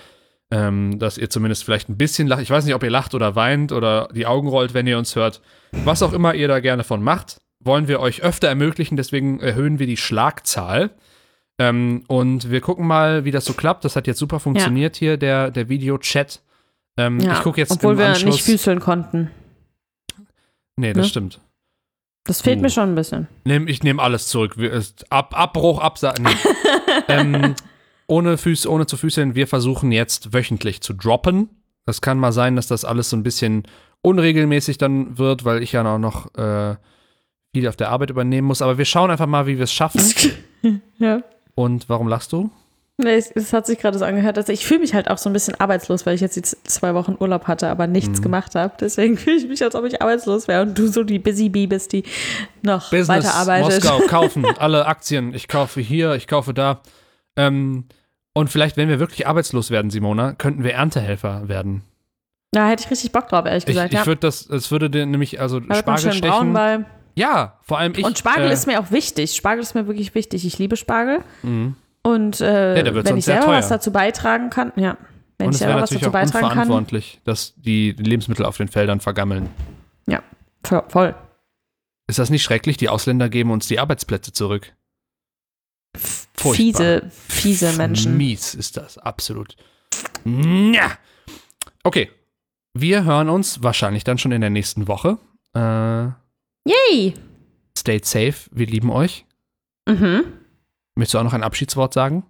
ähm, dass ihr zumindest vielleicht ein bisschen lacht. Ich weiß nicht, ob ihr lacht oder weint oder die Augen rollt, wenn ihr uns hört. Was auch immer ihr da gerne von macht, wollen wir euch öfter ermöglichen. Deswegen erhöhen wir die Schlagzahl. Ähm, und wir gucken mal, wie das so klappt. Das hat jetzt super funktioniert ja. hier, der, der Videochat. Ähm,
ja,
ich gucke jetzt
obwohl
im
wir
Anschluss,
nicht füßeln konnten.
Nee, das
ne?
stimmt.
Das fehlt
uh.
mir schon ein bisschen.
Nehm, ich nehme alles zurück. Wir, ist Ab, Abbruch, Absage. Nee. ähm, ohne, Füß, ohne zu füßeln, wir versuchen jetzt wöchentlich zu droppen. Das kann mal sein, dass das alles so ein bisschen unregelmäßig dann wird, weil ich ja auch noch äh, viel auf der Arbeit übernehmen muss. Aber wir schauen einfach mal, wie wir es schaffen.
ja.
Und warum lachst du?
Nee, es, es hat sich gerade so angehört, dass ich fühle mich halt auch so ein bisschen arbeitslos, weil ich jetzt die zwei Wochen Urlaub hatte, aber nichts mhm. gemacht habe. Deswegen fühle ich mich, als ob ich arbeitslos wäre und du so die Busy Bee bist, die noch
Business,
weiterarbeitet.
Moskau, kaufen, alle Aktien. Ich kaufe hier, ich kaufe da. Ähm, und vielleicht, wenn wir wirklich arbeitslos werden, Simona, könnten wir Erntehelfer werden.
Da hätte ich richtig Bock drauf, ehrlich gesagt.
Ich, ich
ja.
würde das, es würde dir nämlich, also
da
Spargel stechen.
Braun
Ja, vor allem ich.
Und Spargel
äh,
ist mir auch wichtig. Spargel ist mir wirklich wichtig. Ich liebe Spargel.
Mhm.
Und äh,
ja,
wenn ich selber was dazu beitragen kann, ja, wenn
und
ich selber was dazu beitragen kann.
Und es wäre natürlich auch unverantwortlich, dass die Lebensmittel auf den Feldern vergammeln.
Ja, voll.
Ist das nicht schrecklich? Die Ausländer geben uns die Arbeitsplätze zurück. Furchtbar.
Fiese, fiese Menschen.
Mies ist das, absolut. Ja. Okay, wir hören uns wahrscheinlich dann schon in der nächsten Woche. Äh,
Yay!
Stay safe, wir lieben euch.
Mhm.
Möchtest du auch noch ein Abschiedswort sagen?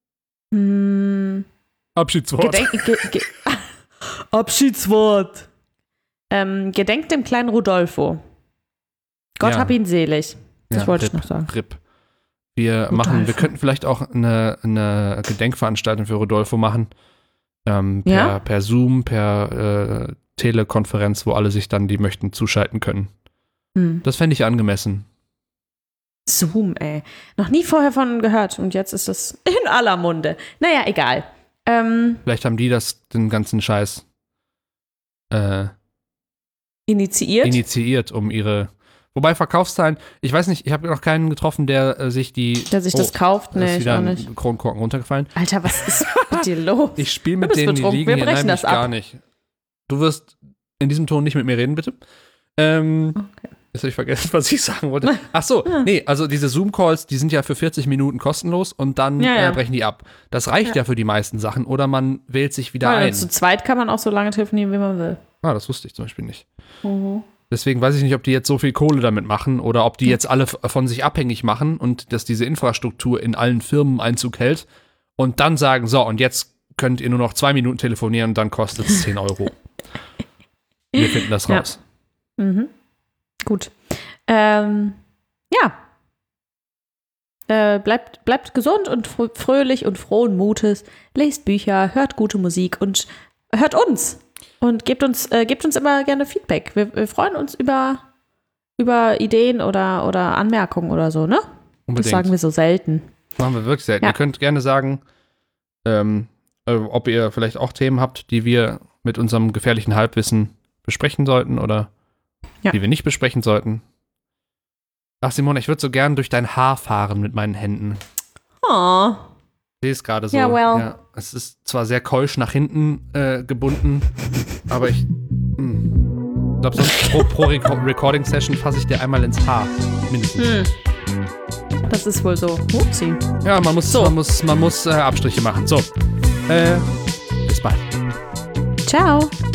Mm.
Abschiedswort.
Gedenk, ge, ge, Abschiedswort. Ähm, gedenkt dem kleinen Rodolfo. Gott
ja.
hab ihn selig. Das
ja,
wollte
Rip,
ich noch sagen.
Rip. Wir
Rodolfo.
machen, wir könnten vielleicht auch eine, eine Gedenkveranstaltung für Rodolfo machen. Ähm, per,
ja?
per Zoom, per äh, Telekonferenz, wo alle sich dann, die möchten, zuschalten können.
Hm.
Das fände ich angemessen.
Zoom, ey. Noch nie vorher von gehört und jetzt ist es in aller Munde. Naja, egal. Ähm,
Vielleicht haben die das, den ganzen Scheiß äh,
initiiert?
initiiert, um ihre Wobei Verkaufszahlen, ich weiß nicht, ich habe noch keinen getroffen, der äh, sich die
Der sich
oh,
das kauft? Nee,
ist
ich
wieder
auch
ein
nicht.
Kronkorken runtergefallen.
Alter, was ist mit dir los?
Ich spiele mit
Du bist
denen, die
betrunken.
liegen
Wir
hier.
brechen
Nein,
das
mich gar
ab.
nicht. Du wirst in diesem Ton nicht mit mir reden, bitte. Ähm,
Okay.
Jetzt habe ich vergessen, was ich sagen wollte. Ach so, nee, also diese Zoom-Calls, die sind ja für vierzig Minuten kostenlos und dann
Ja, ja.
Äh, brechen die ab. Das reicht ja. ja für die meisten Sachen. Oder man wählt sich wieder
Ja,
ein.
zu zweit kann man auch so lange telefonieren, wie man will.
Ah, das wusste ich zum Beispiel nicht.
Mhm.
Deswegen weiß ich nicht, ob die jetzt so viel Kohle damit machen oder ob die jetzt alle f- von sich abhängig machen und dass diese Infrastruktur in allen Firmen Einzug hält und dann sagen, so, und jetzt könnt ihr nur noch zwei Minuten telefonieren und dann kostet es zehn Euro. Wir finden das
Ja.
raus.
Mhm. Gut. Ähm, ja. Äh, bleibt, bleibt gesund und fr- fröhlich und frohen Mutes. Lest Bücher, hört gute Musik und hört uns. Und gebt uns, äh, gebt uns immer gerne Feedback. Wir, wir freuen uns über, über Ideen oder, oder Anmerkungen oder so, ne?
Unbedingt.
Das sagen wir so selten.
Machen wir wirklich selten.
Ja.
Ihr könnt gerne sagen, ähm, äh, ob ihr vielleicht auch Themen habt, die wir mit unserem gefährlichen Halbwissen besprechen sollten oder
Ja.
die wir nicht besprechen sollten. Ach, Simone, ich würde so gern durch dein Haar fahren mit meinen Händen.
Oh.
Ich sehe es gerade so.
Ja, well.
Ja, es ist zwar sehr keusch nach hinten äh, gebunden, aber ich hm, glaube, sonst pro, pro Reco- Recording-Session fasse ich dir einmal ins Haar. Mindestens.
Hm. Das ist wohl so. Upsi.
Ja, man muss,
So.
man muss, man muss äh, Abstriche machen. So, äh, bis bald.
Ciao.